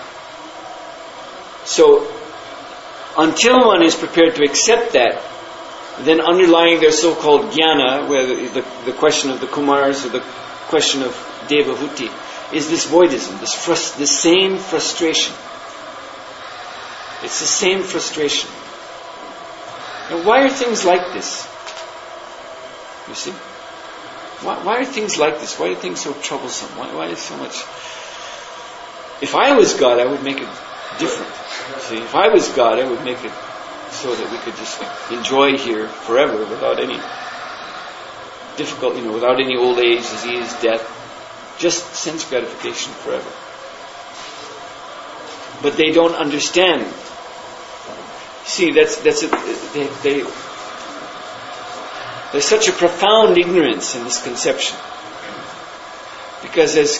So, until one is prepared to accept that, then underlying their so-called jnana, where the question of the Kumars or the question of Devahuti, is this voidism, this same frustration. It's the same frustration. And why are things like this? You see? Why are things like this? Why are things so troublesome? Why is so much... If I was God, I would make it different. See, if I was God, I would make it so that we could just enjoy here forever without any difficulty, without any old age, disease, death. Just sense gratification forever. But they don't understand. See, there's such a profound ignorance in this conception. Because as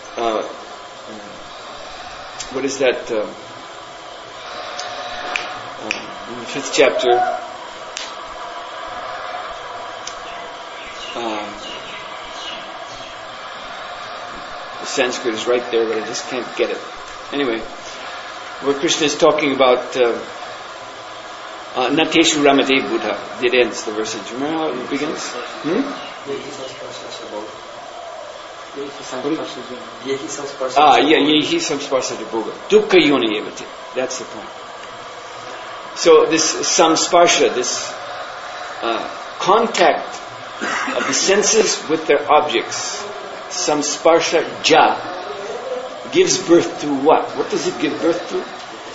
what is that? In the 5th chapter, the Sanskrit is right there, but I just can't get it. Anyway, where Krishna is talking about Nateshu Ramade Buddha. It ends, the verse. Do you remember how it begins? Yehi samsparsati bhoga. Dukkha yoni evati. That's the point. So this samsparsha, this contact of the senses with their objects, samsparsha ja, gives birth to what? What does it give birth to?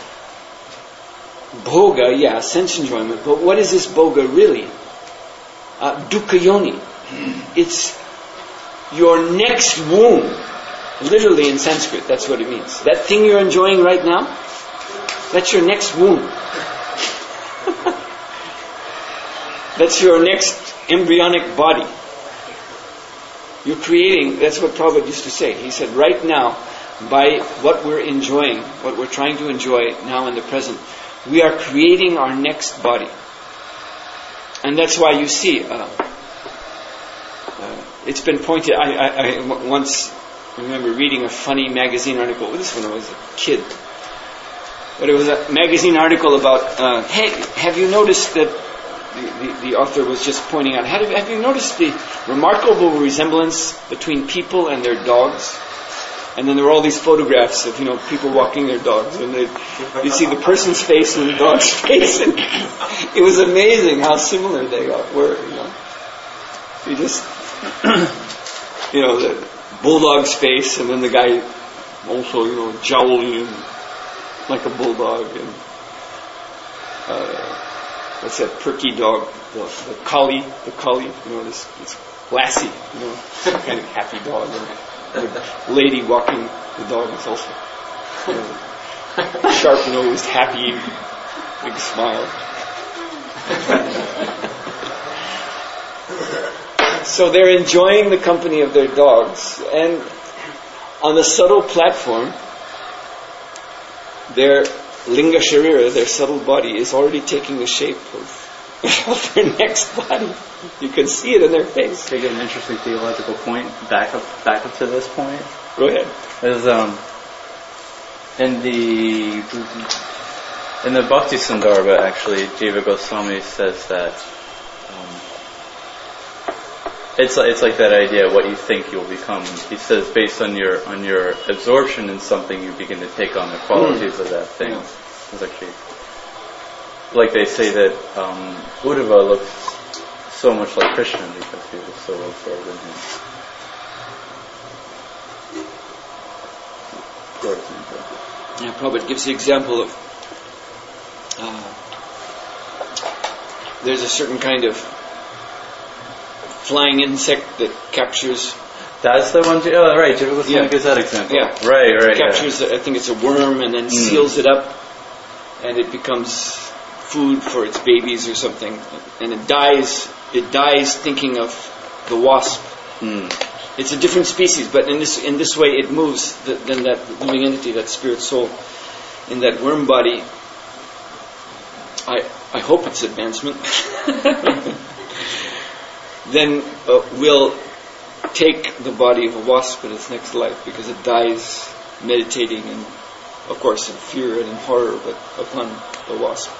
Bhoga, sense enjoyment. But what is this bhoga really? Dukkha yoni. It's your next womb. Literally in Sanskrit, that's what it means. That thing you're enjoying right now, that's your next womb. That's your next embryonic body. You're creating, that's what Prabhupada used to say. He said, right now, by what we're enjoying, what we're trying to enjoy now in the present, we are creating our next body. And that's why you see, it's been pointed, I once remember reading a funny magazine article, this when I was a kid, but it was a magazine article about, hey, have you noticed that, the author was just pointing out, have you noticed the remarkable resemblance between people and their dogs? And then there were all these photographs of, people walking their dogs, and you'd see the person's face and the dog's face, and it was amazing how similar they were, You just, the bulldog's face, and then the guy also, jowling like a bulldog, and what's that perky dog, the collie, this Lassie, kind of happy dog, and the lady walking the dog is also sharp-nosed, happy, big smile. So they're enjoying the company of their dogs, and on the subtle platform, their linga sharira, their subtle body, is already taking the shape of their next body. You can see it in their face. Take an interesting theological point back up to this point. Go ahead. Is in the Bhakti Sandarbha, actually, Jiva Goswami says that it's like that idea, what you think you'll become. He says, based on your absorption in something, you begin to take on the qualities of that thing. Yeah. It's actually, like they say that Uddhava looks so much like Krishna because he was so absorbed in him. Yeah, Prabhupada gives the example of there's a certain kind of flying insect that captures. That's the one. Oh, right. Jiva Goswami gives that example. Yeah. Right. Captures. I think it's a worm, and then seals it up, and it becomes food for its babies or something, and it dies thinking of the wasp. It's a different species, but in this way it moves than that living entity, that spirit soul, in that worm body. I hope it's advancement. Then will take the body of a wasp in its next life, because it dies meditating, and of course in fear and in horror, but upon the wasp.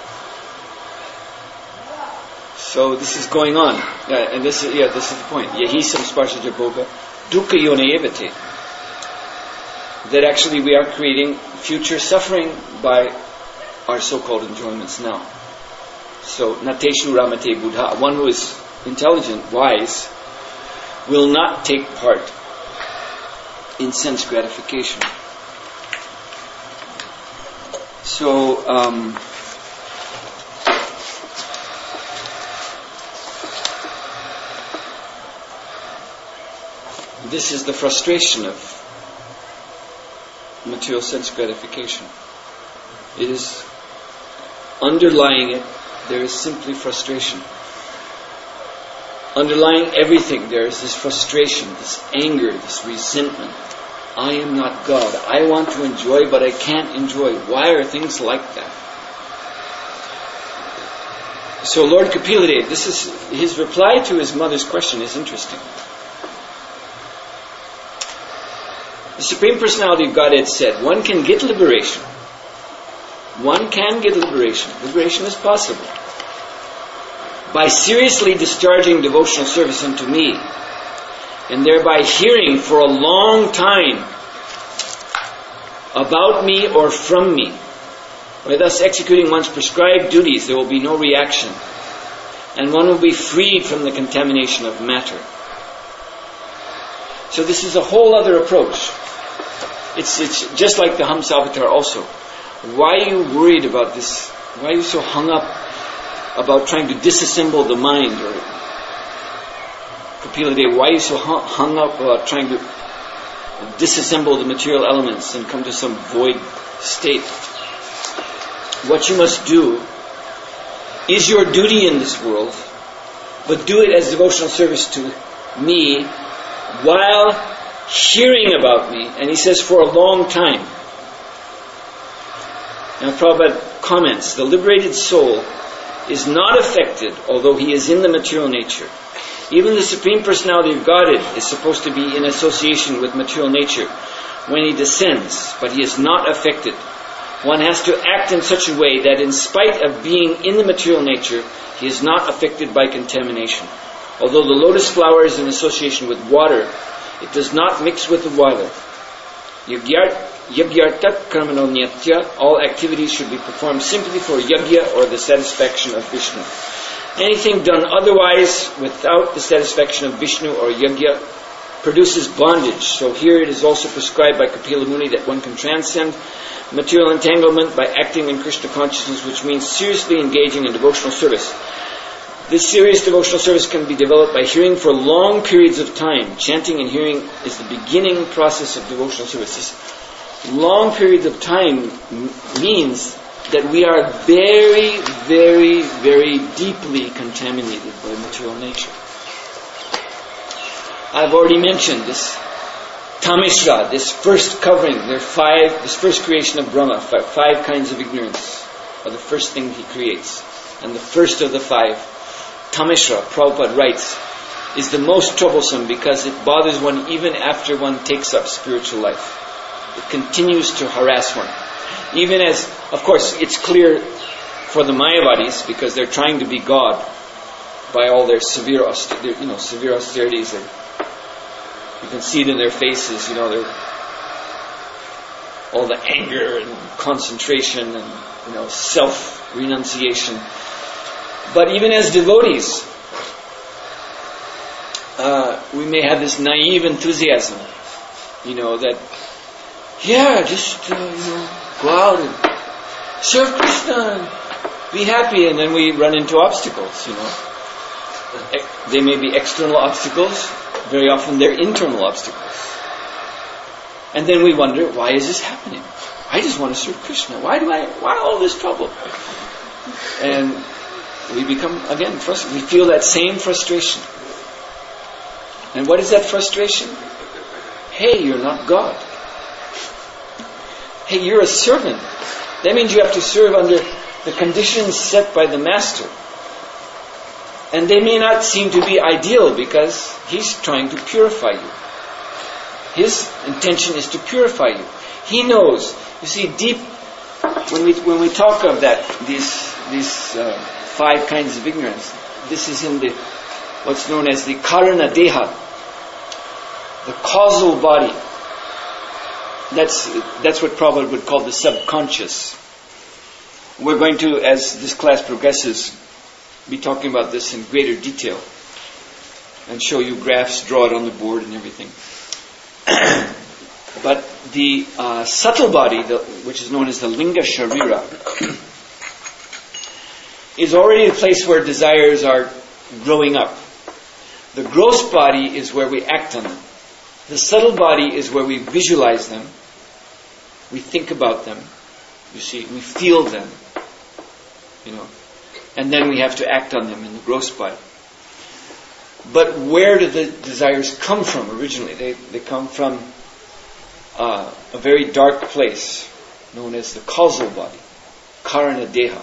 So this is going on, and this is the point. Yahisam sparshaja bhoga dukkha yonayevate. That actually we are creating future suffering by our so-called enjoyments now. So nateshu ramate buddha, one who is intelligent, wise, will not take part in sense gratification. So this is the frustration of material sense gratification. It is underlying it, there is simply frustration. Underlying everything, there is this frustration, this anger, this resentment. I am not God. I want to enjoy, but I can't enjoy. Why are things like that? So Lord Kapila, this is his reply to his mother's question is interesting. The Supreme Personality of Godhead said, one can get liberation. One can get liberation. Liberation is possible by seriously discharging devotional service unto me, and thereby hearing for a long time about me or from me. By thus executing one's prescribed duties, there will be no reaction, and one will be freed from the contamination of matter. So this is a whole other approach. It's just like the Hamsa Avatar also. Why are you worried about this? Why are you so hung up about trying to disassemble the mind? Or Kapila Dev, why are you so hung up about trying to disassemble the material elements and come to some void state? What you must do is your duty in this world, but do it as devotional service to me while hearing about me. And he says, for a long time. Now Prabhupada comments, the liberated soul is not affected, although he is in the material nature. Even the Supreme Personality of Godhead is supposed to be in association with material nature when he descends, but he is not affected. One has to act in such a way that in spite of being in the material nature, he is not affected by contamination. Although the lotus flower is in association with water, it does not mix with the water. Yagyartat karmano nyatya, all activities should be performed simply for yagya or the satisfaction of Vishnu. Anything done otherwise without the satisfaction of Vishnu or yagya produces bondage. So here it is also prescribed by Kapila Muni that one can transcend material entanglement by acting in Krishna consciousness, which means seriously engaging in devotional service. This serious devotional service can be developed by hearing for long periods of time. Chanting and hearing is the beginning process of devotional service. This long periods of time means that we are very, very, very deeply contaminated by material nature. I've already mentioned this Tamishra, this first covering, this first creation of Brahma, five kinds of ignorance are the first thing he creates. And the first of the five, Tamishra, Prabhupada writes, is the most troublesome because it bothers one even after one takes up spiritual life. It continues to harass one. Even as, of course, it's clear for the Mayavadis because they're trying to be God by all their severe austerities. You can see it in their faces, all the anger and concentration and, self-renunciation. But even as devotees, we may have this naive enthusiasm, that, just, go out and serve Krishna and be happy, and then we run into obstacles, They may be external obstacles, very often they're internal obstacles. And then we wonder, why is this happening? I just want to serve Krishna. Why all this trouble? And we become, again, frustrated. We feel that same frustration. And what is that frustration? Hey, you're not God. Hey, you're a servant. That means you have to serve under the conditions set by the Master. And they may not seem to be ideal because He's trying to purify you. His intention is to purify you. He knows. You see, deep, when we talk of that, these 5 kinds of ignorance, this is in the what's known as the Karana Deha, the causal body. That's what Prabhupada would call the subconscious. We're going to, as this class progresses, be talking about this in greater detail and show you graphs, draw it on the board and everything. But the subtle body, which is known as the Linga Sharira, is already the place where desires are growing up. The gross body is where we act on them. The subtle body is where we visualize them. We think about them. You see, we feel them. And then we have to act on them in the gross body. But where do the desires come from originally? They come from a very dark place known as the causal body, Karana Deha.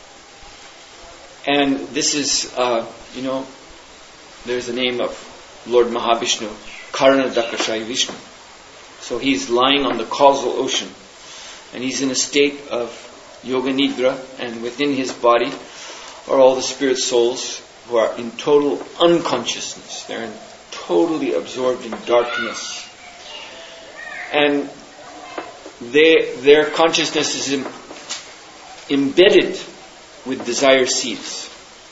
And this is, there's the name of Lord Mahavishnu, Karana Dakashai Vishnu. So he's lying on the causal ocean, and he's in a state of Yoga Nidra, and within his body are all the spirit souls who are in total unconsciousness. They're totally absorbed in darkness. And their consciousness is embedded with desire seeds.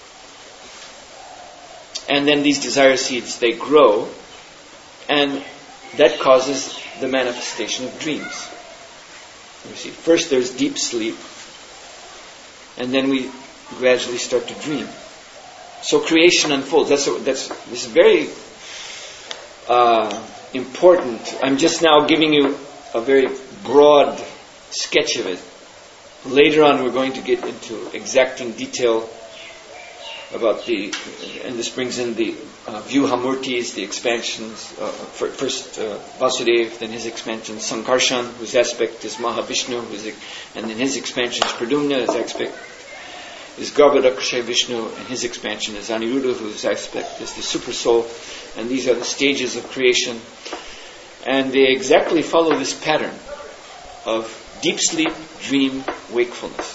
And then these desire seeds, they grow, and that causes the manifestation of dreams. You see, first there's deep sleep, and then we gradually start to dream. So creation unfolds. This is very important. I'm just now giving you a very broad sketch of it. Later on, we're going to get into exacting detail about and this brings in the Vyuhamurtis, the expansions. First Vasudev, then his expansion Sankarshan, whose aspect is Mahavishnu, and then his expansion is Pradumna, his aspect is Garbhodakashay Vishnu, and his expansion is Aniruddha, whose aspect is the Super Soul. And these are the stages of creation. And they exactly follow this pattern of deep sleep, dream, wakefulness.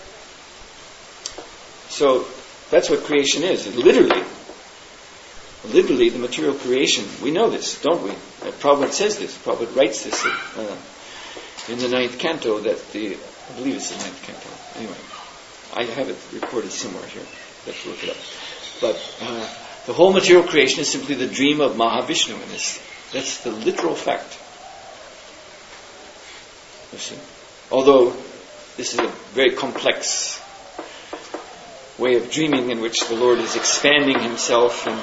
So that's what creation is. Literally the material creation. We know this, don't we? Prabhupada says this. Prabhupada writes this in the 9th canto. I believe it's the 9th canto. Anyway, I have it recorded somewhere here. Let's look it up. But the whole material creation is simply the dream of Mahavishnu, and that's the literal fact. You see? Although this is a very complex way of dreaming in which the Lord is expanding Himself and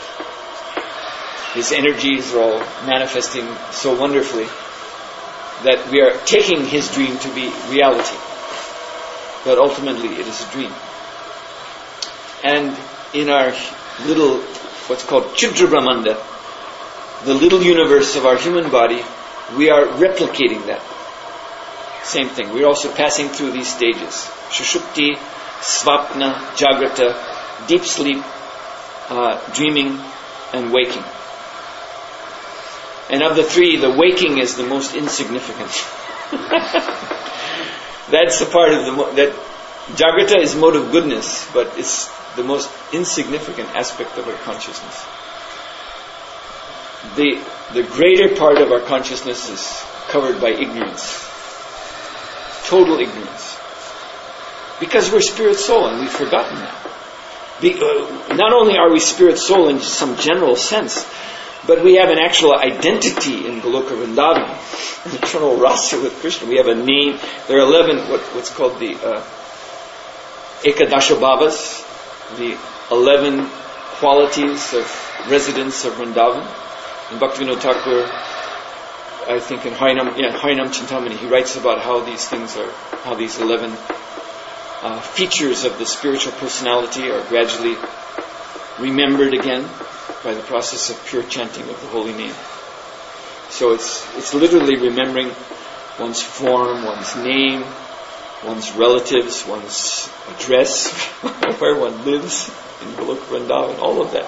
His energies are all manifesting so wonderfully that we are taking His dream to be reality. But ultimately it is a dream. And in our little, what's called Chudra Brahmanda, the little universe of our human body, we are replicating that. Same thing. We're also passing through these stages. Shushupti, Svapna, Jagrata, deep sleep, dreaming, and waking. And of the three, the waking is the most insignificant. That's the part of that Jagrata is mode of goodness, but it's the most insignificant aspect of our consciousness. The greater part of our consciousness is covered by ignorance. Total ignorance. Because we're spirit soul and we've forgotten that. Not only are we spirit soul in some general sense, but we have an actual identity in Goloka Vrindavan, an eternal rasa with Krishna. We have a name. There are 11, what's called the Ekadasha Bhavas, the 11 qualities of residents of Vrindavan. And Bhaktivinoda Thakur, I think in Harinam Chintamani, he writes about how these things are, how these 11 features of the spiritual personality are gradually remembered again by the process of pure chanting of the holy name. So it's literally remembering one's form, one's name, one's relatives, one's address, where one lives in Golok Vrindavan, all of that.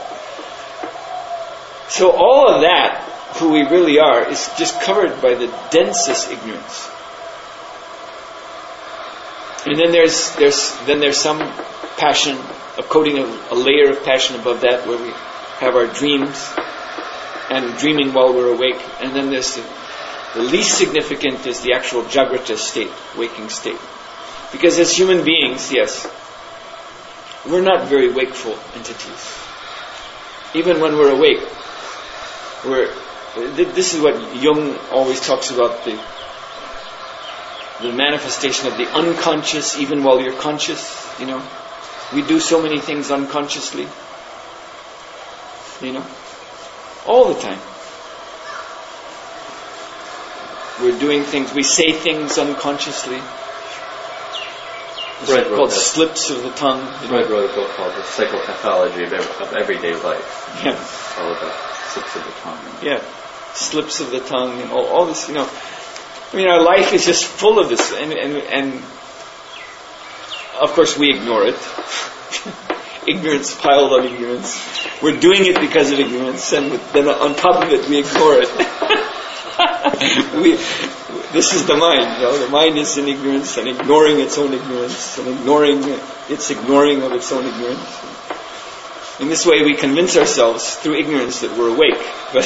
So all of that, who we really are, is just covered by the densest ignorance. And then there's some passion, a coating of a layer of passion above that, where we have our dreams and dreaming while we're awake. And then there's the least significant is the actual Jagrata state, waking state. Because as human beings, yes, we're not very wakeful entities. Even when we're awake, this is what Jung always talks about, the manifestation of the unconscious even while you're conscious, We do so many things unconsciously, all the time. We're doing things, we say things unconsciously. It's called slips of the tongue. Freud wrote a book called The Psychopathology of Everyday Life. Yeah. All about slips of the tongue. Yeah. Slips of the tongue and all this, our life is just full of this, and of course we ignore it. Ignorance piled on ignorance. We're doing it because of ignorance, and then on top of it we ignore it. This is the mind. The mind is in ignorance and ignoring its own ignorance and ignoring its ignoring of its own ignorance. In this way we convince ourselves through ignorance that we're awake. But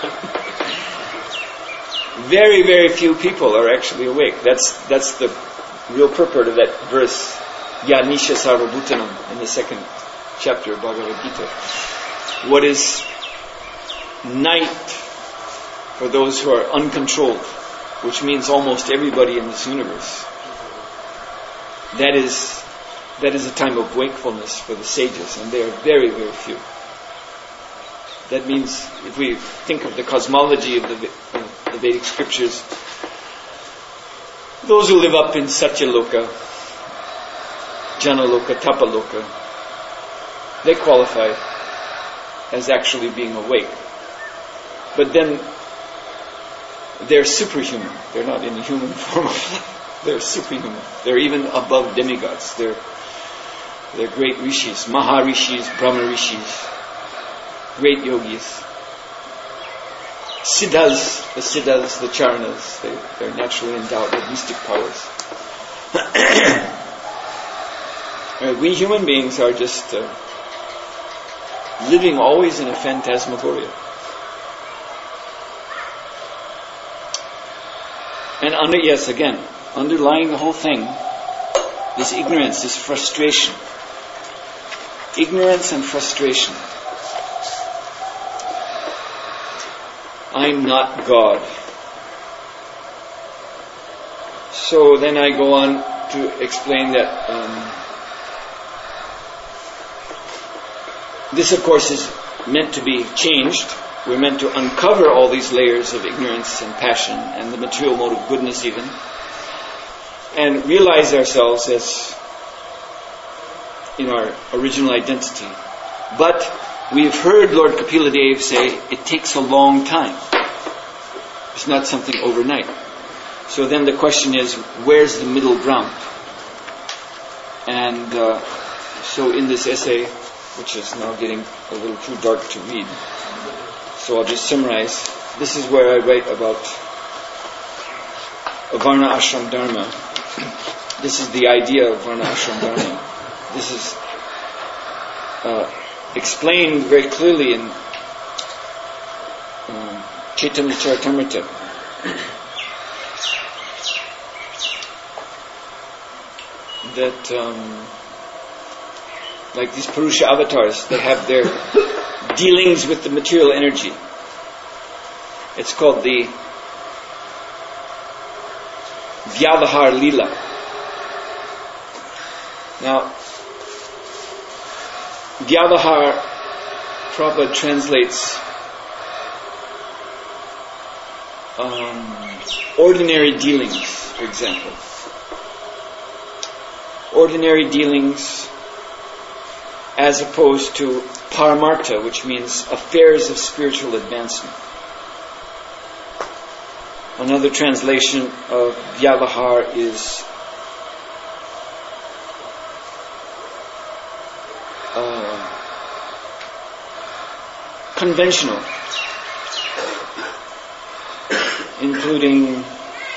very, very few people are actually awake. That's the real purport of that verse, Ya Nisha Sarvabhutanam, in the 2nd chapter of Bhagavad Gita. What is night for those who are uncontrolled, which means almost everybody in this universe. That is a time of wakefulness for the sages, and they are very, very few. That means, if we think of the cosmology of the Vedic scriptures, those who live up in Satyaloka, Janaloka, Tapaloka, they qualify as actually being awake. But then they're superhuman. They're not in a human form of life. They're superhuman. They're even above demigods. They're great rishis, Maharishis, Brahma rishis, great yogis. Siddhas, the Charanas, they're naturally endowed with mystic powers. We human beings are just living always in a phantasmagoria. And underlying the whole thing, this ignorance, this frustration. Ignorance and frustration. I'm not God. So then I go on to explain that this, of course, is meant to be changed. We're meant to uncover all these layers of ignorance and passion and the material mode of goodness even, and realize ourselves as in our original identity. But we've heard Lord Kapila Dev say it takes a long time. It's not something overnight. So then the question is, where's the middle ground? And so in this essay, which is now getting a little too dark to read, so I'll just summarize. This is where I write about Varna Ashram Dharma. This is the idea of Varna Ashram Dharma. This is explained very clearly in Chaitanya Charitamrita. That like these Purusha avatars that have their dealings with the material energy. It's called the Vyavahar Lila. Now, Vyavahar, Prabhupada translates ordinary dealings, for example. ordinary dealings, as opposed to paramartha, which means affairs of spiritual advancement. Another translation of vyavahar is conventional, including,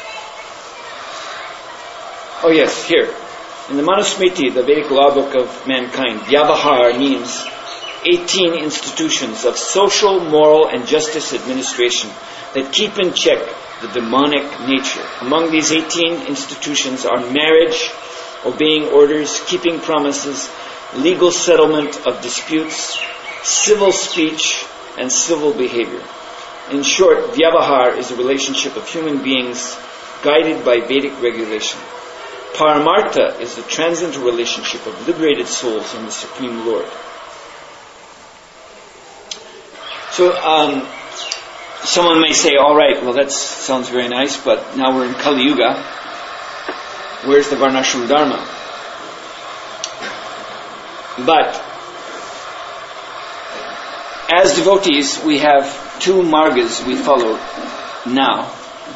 here. In the Manusmriti, the Vedic law book of mankind, vyavahar means 18 institutions of social, moral, and justice administration that keep in check the demonic nature. Among these 18 institutions are marriage, obeying orders, keeping promises, legal settlement of disputes, civil speech, and civil behavior. In short, vyavahar is a relationship of human beings guided by Vedic regulation. Paramartha is the transcendental relationship of liberated souls and the Supreme Lord. So, someone may say, all right, well that sounds very nice, but now we're in Kali Yuga. Where's the Varnashram Dharma? But, as devotees, we have two margas we follow now.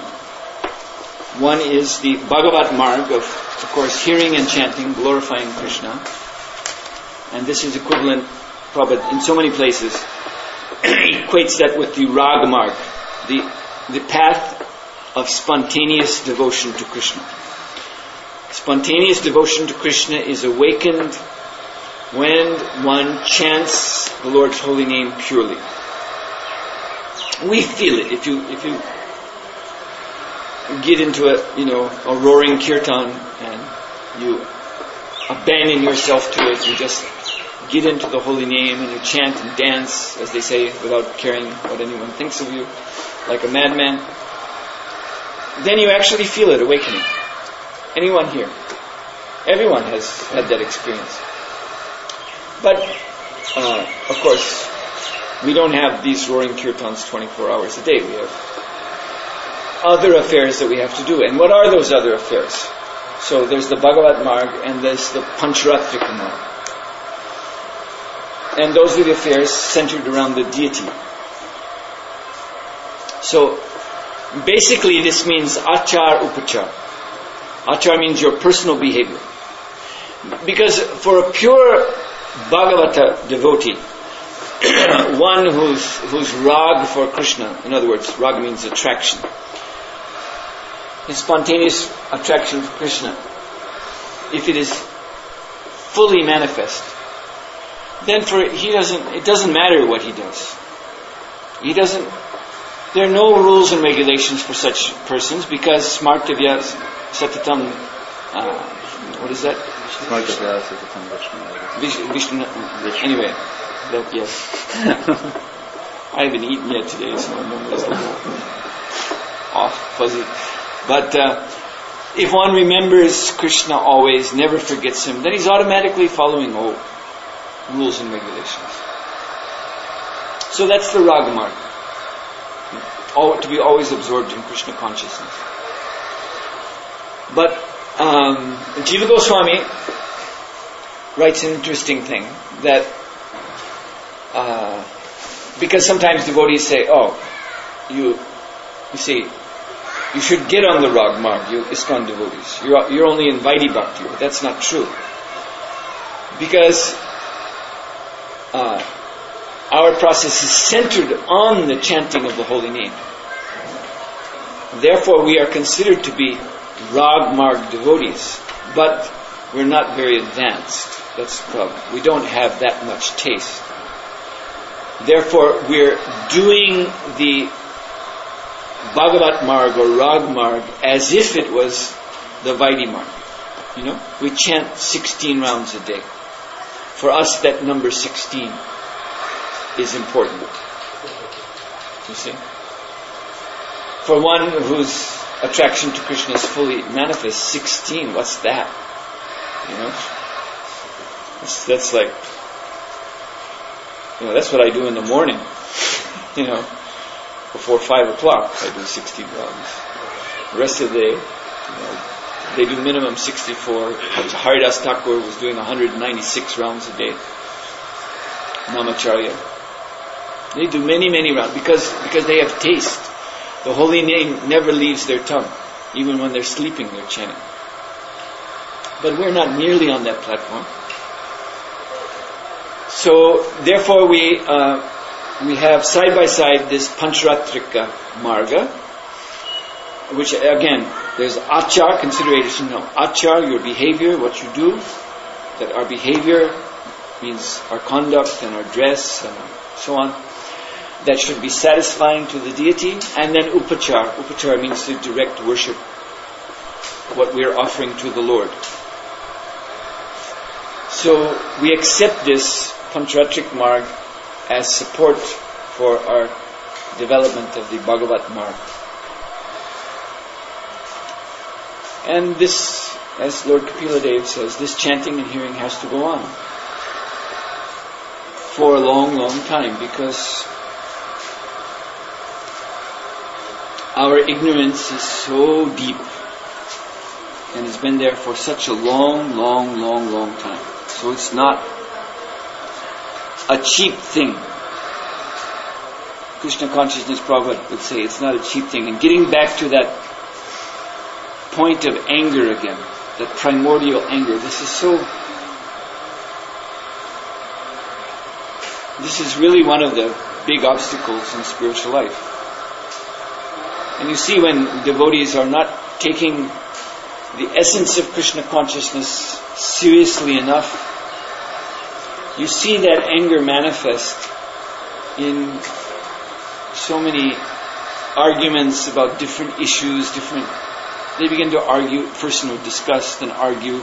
One is the Bhagavat Marg of course, hearing and chanting, glorifying Krishna. And this is equivalent, probably in so many places, equates that with the Rag Marg, the path of spontaneous devotion to Krishna. Spontaneous devotion to Krishna is awakened when one chants the Lord's holy name purely. We feel it. If you get into a roaring kirtan and you abandon yourself to it, you just get into the holy name and you chant and dance, as they say, without caring what anyone thinks of you, like a madman, then you actually feel it awakening. Anyone here? Everyone has had that experience. But, of course, we don't have these roaring kirtans 24 hours a day. We have other affairs that we have to do. And what are those other affairs? So there's the Bhagavat Marg and there's the Pancharatrika Marg. And those are the affairs centered around the deity. So basically this means achar upachar. Achar means your personal behavior. Because for a pure Bhagavata devotee, one who's rag for Krishna, in other words, rag means attraction, his spontaneous attraction for Krishna, if it is fully manifest, then it doesn't matter what he does. There are no rules and regulations for such persons, because Smartavya Satatam, what is that? Smartavya Satatam Vishnu. Anyway, yes. I haven't eaten yet today, so my memory is a little off, fuzzy. But if one remembers Krishna always, never forgets him, then he's automatically following all rules and regulations. So that's the Raga Marg. To be always absorbed in Krishna consciousness. But Jiva Goswami writes an interesting thing, that because sometimes devotees say, you see, you should get on the Rag Marg, you ISKCON devotees. You're only in Vaidhi Bhakti. But that's not true. Because our process is centered on the chanting of the holy name. Therefore, we are considered to be Rag Marg devotees. But we're not very advanced. That's the problem. We don't have that much taste. Therefore, we're doing the Bhagavat Marg or Rag Marg as if it was the Vaidhi Marg. We chant 16 rounds a day. For us, that number 16 is important. You see? For one whose attraction to Krishna is fully manifest, 16, what's that? That's like, that's what I do in the morning. Before 5 o'clock, I do 16 rounds. The rest of the day, They do minimum 64. Haridas Thakur was doing 196 rounds a day. Namacharya. They do many, many rounds because they have taste. The holy name never leaves their tongue. Even when they're sleeping, they're chanting. But we're not nearly on that platform. So, therefore, we have side by side this Pancharatrika Marga, which again, there's achar, consideration of achar, your behavior, what you do. That our behavior means our conduct and our dress and so on. That should be satisfying to the deity. And then upachar. Upachar means to direct worship, what we are offering to the Lord. So we accept this Pancharatric Marg as support for our development of the Bhagavat Marg. And this, as Lord Kapila Dev says, this chanting and hearing has to go on for a long, long time, because our ignorance is so deep and has been there for such a long, long, long, long time. So it's not a cheap thing. Krishna consciousness Prabhupada would say it's not a cheap thing. And getting back to that point of anger again, that primordial anger, this is really one of the big obstacles in spiritual life. And you see, when devotees are not taking the essence of Krishna consciousness seriously enough, you see that anger manifest in so many arguments about different issues, they begin to argue, first discuss, then argue,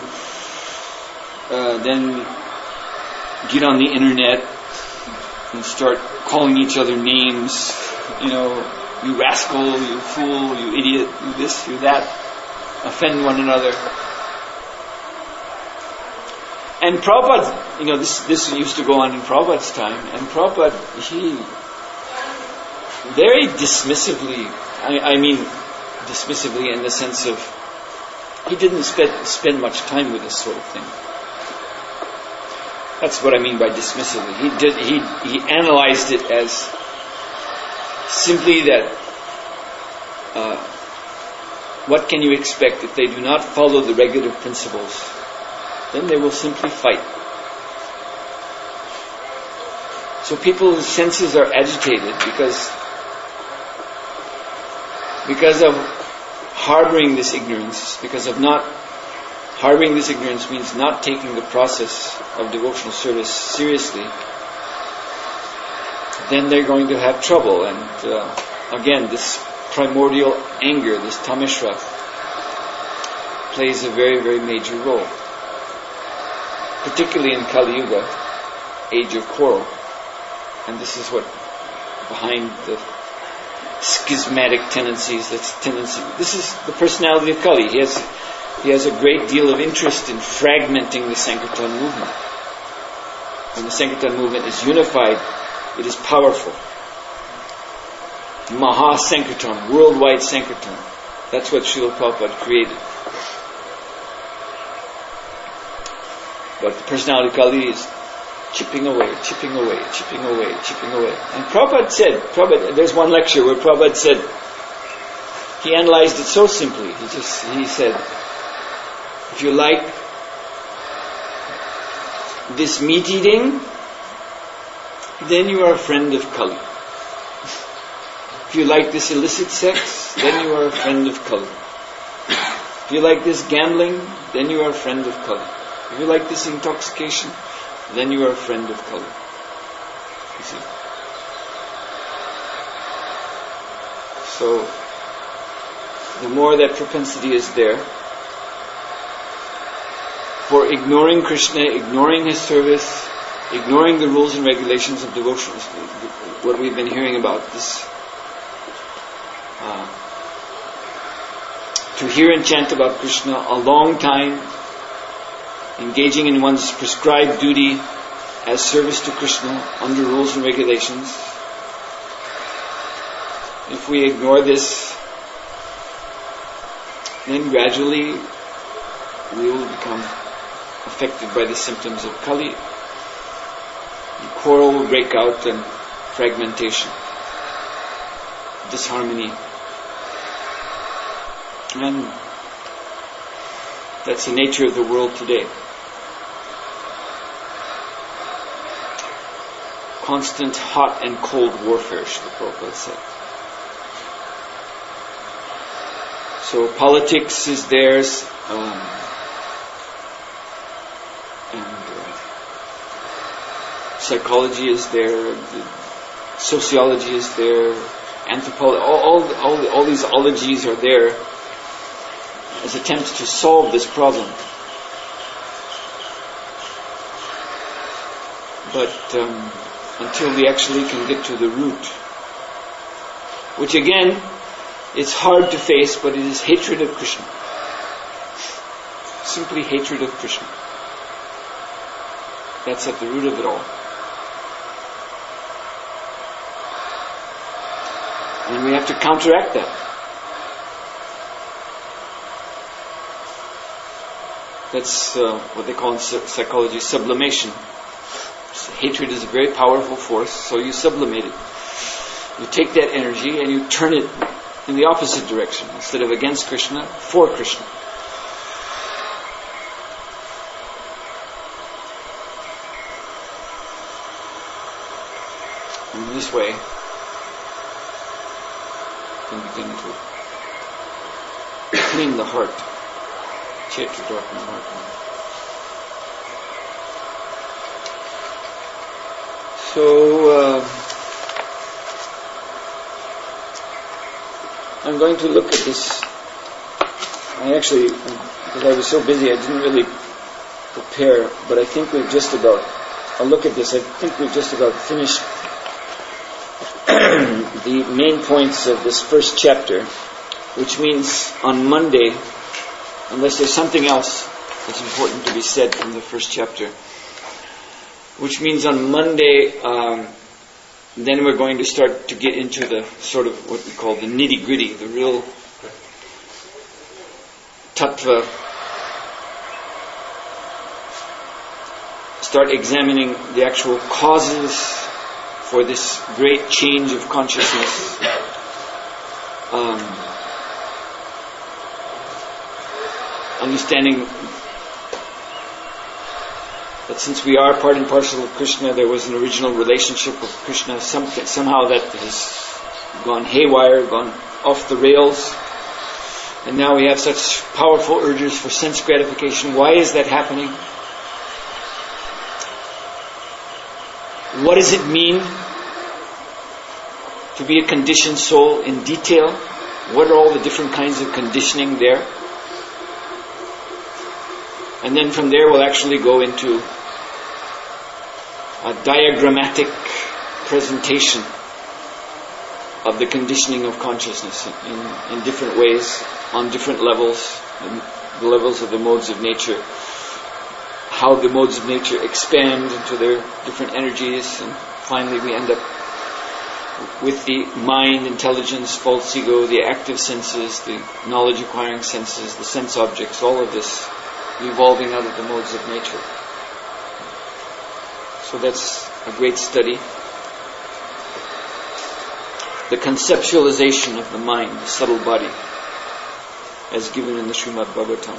then get on the internet and start calling each other names, you rascal, you fool, you idiot, you this, you that, offend one another. And Prabhupada, this used to go on in Prabhupada's time, and Prabhupada, he very dismissively, I mean dismissively in the sense of, he didn't spend much time with this sort of thing. That's what I mean by dismissively. He analyzed it as simply that what can you expect if they do not follow the regulative principles? Then they will simply fight. So people's senses are agitated because of harboring this ignorance, because of not harboring this ignorance means not taking the process of devotional service seriously. Then they're going to have trouble. And again, this primordial anger, this tamishra, plays a very, very major role. Particularly in Kali Yuga, age of quarrel. And this is what behind the schismatic tendencies, this is the personality of Kali. He has a great deal of interest in fragmenting the Sankirtan movement. When the Sankirtan movement is unified, it is powerful. Maha Sankirtan, worldwide Sankirtan. That's what Srila Prabhupada created. But the personality of Kali is chipping away. And Prabhupada said, there's one lecture where Prabhupada said, he analyzed it so simply. He said, if you like this meat eating, then you are a friend of Kali. If you like this illicit sex, then you are a friend of Kali. If you like this gambling, then you are a friend of Kali. If you like this intoxication, then you are a friend of Kali. You see? So, the more that propensity is there for ignoring Krishna, ignoring His service, ignoring the rules and regulations of devotion, what we've been hearing about, this to hear and chant about Krishna a long time, engaging in one's prescribed duty as service to Krishna under rules and regulations. If we ignore this, then gradually we will become affected by the symptoms of Kali. And quarrel will break out and fragmentation, disharmony. And that's the nature of the world today. Constant hot and cold warfare, Srila Prabhupada said. So politics is theirs, psychology is there, sociology is there, anthropology, all these ologies are there as attempts to solve this problem. But until we actually can get to the root, which again, it's hard to face, but it is hatred of Krishna. Simply hatred of Krishna. That's at the root of it all. And we have to counteract that. That's what they call in psychology sublimation. Hatred is a very powerful force, so you sublimate it. You take that energy and you turn it in the opposite direction. Instead of against Krishna, for Krishna. And in this way, you can begin to clean the heart. Chaitra, darken the heart. So, I'm going to look at this. I actually, because I was so busy, I didn't really prepare, but I think we've just about, I'll look at this, I think we've just about finished the main points of this first chapter, which means on Monday, unless there's something else that's important to be said from the first chapter, which means on Monday, then we're going to start to get into the sort of what we call the nitty-gritty, the real tattva. Start examining the actual causes for this great change of consciousness. Understanding that since we are part and parcel of Krishna, there was an original relationship with Krishna, somehow that has gone haywire, gone off the rails, and now we have such powerful urges for sense gratification. Why is that happening? What does it mean to be a conditioned soul in detail? What are all the different kinds of conditioning there? And then from there we'll actually go into a diagrammatic presentation of the conditioning of consciousness in different ways, on different levels, the levels of the modes of nature, how the modes of nature expand into their different energies, and finally we end up with the mind, intelligence, false ego, the active senses, the knowledge acquiring senses, the sense objects, all of this evolving out of the modes of nature. So that's a great study. The conceptualization of the mind, the subtle body, as given in the Srimad Bhagavatam.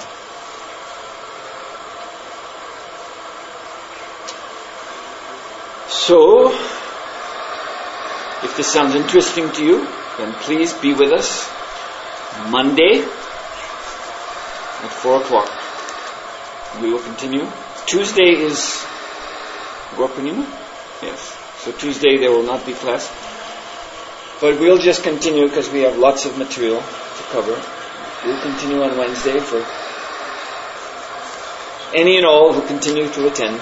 So, if this sounds interesting to you, then please be with us Monday at 4 o'clock. We will continue. Tuesday is Gorpanima? Yes. So Tuesday there will not be class. But we'll just continue because we have lots of material to cover. We'll continue on Wednesday for any and all who continue to attend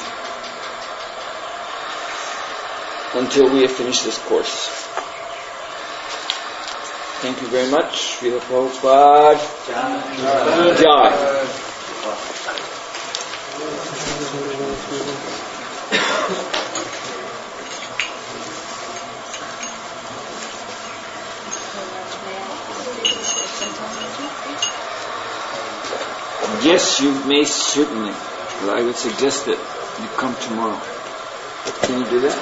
until we have finished this course. Thank you very much. Srila Prabhupada Jai. Yes, you may certainly. But I would suggest that you come tomorrow. Can you do that?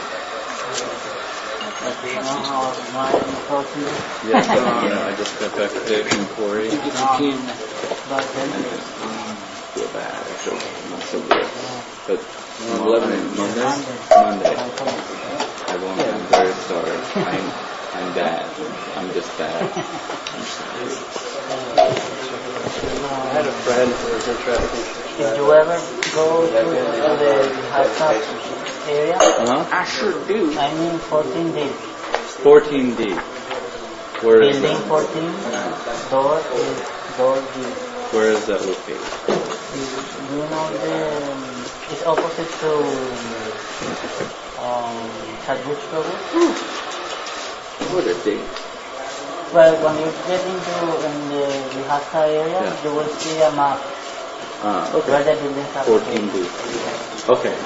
Yes, I just got back to Puri. If you can. Feel bad, actually. Not so good. But 11 Monday. I'm very sorry. I'm bad. I'm just bad. I'm sorry. I had a friend who was interested. Did you ever go to the Hatha area? I sure do. I mean 14D. 14D. Where is Building that? 14, door D. Where is that located? You know it's opposite to Sadhguru Prabhu. What a day. Well, when you get into the Hatha area, you will see a map Okay. where the buildings are. 14D. Okay.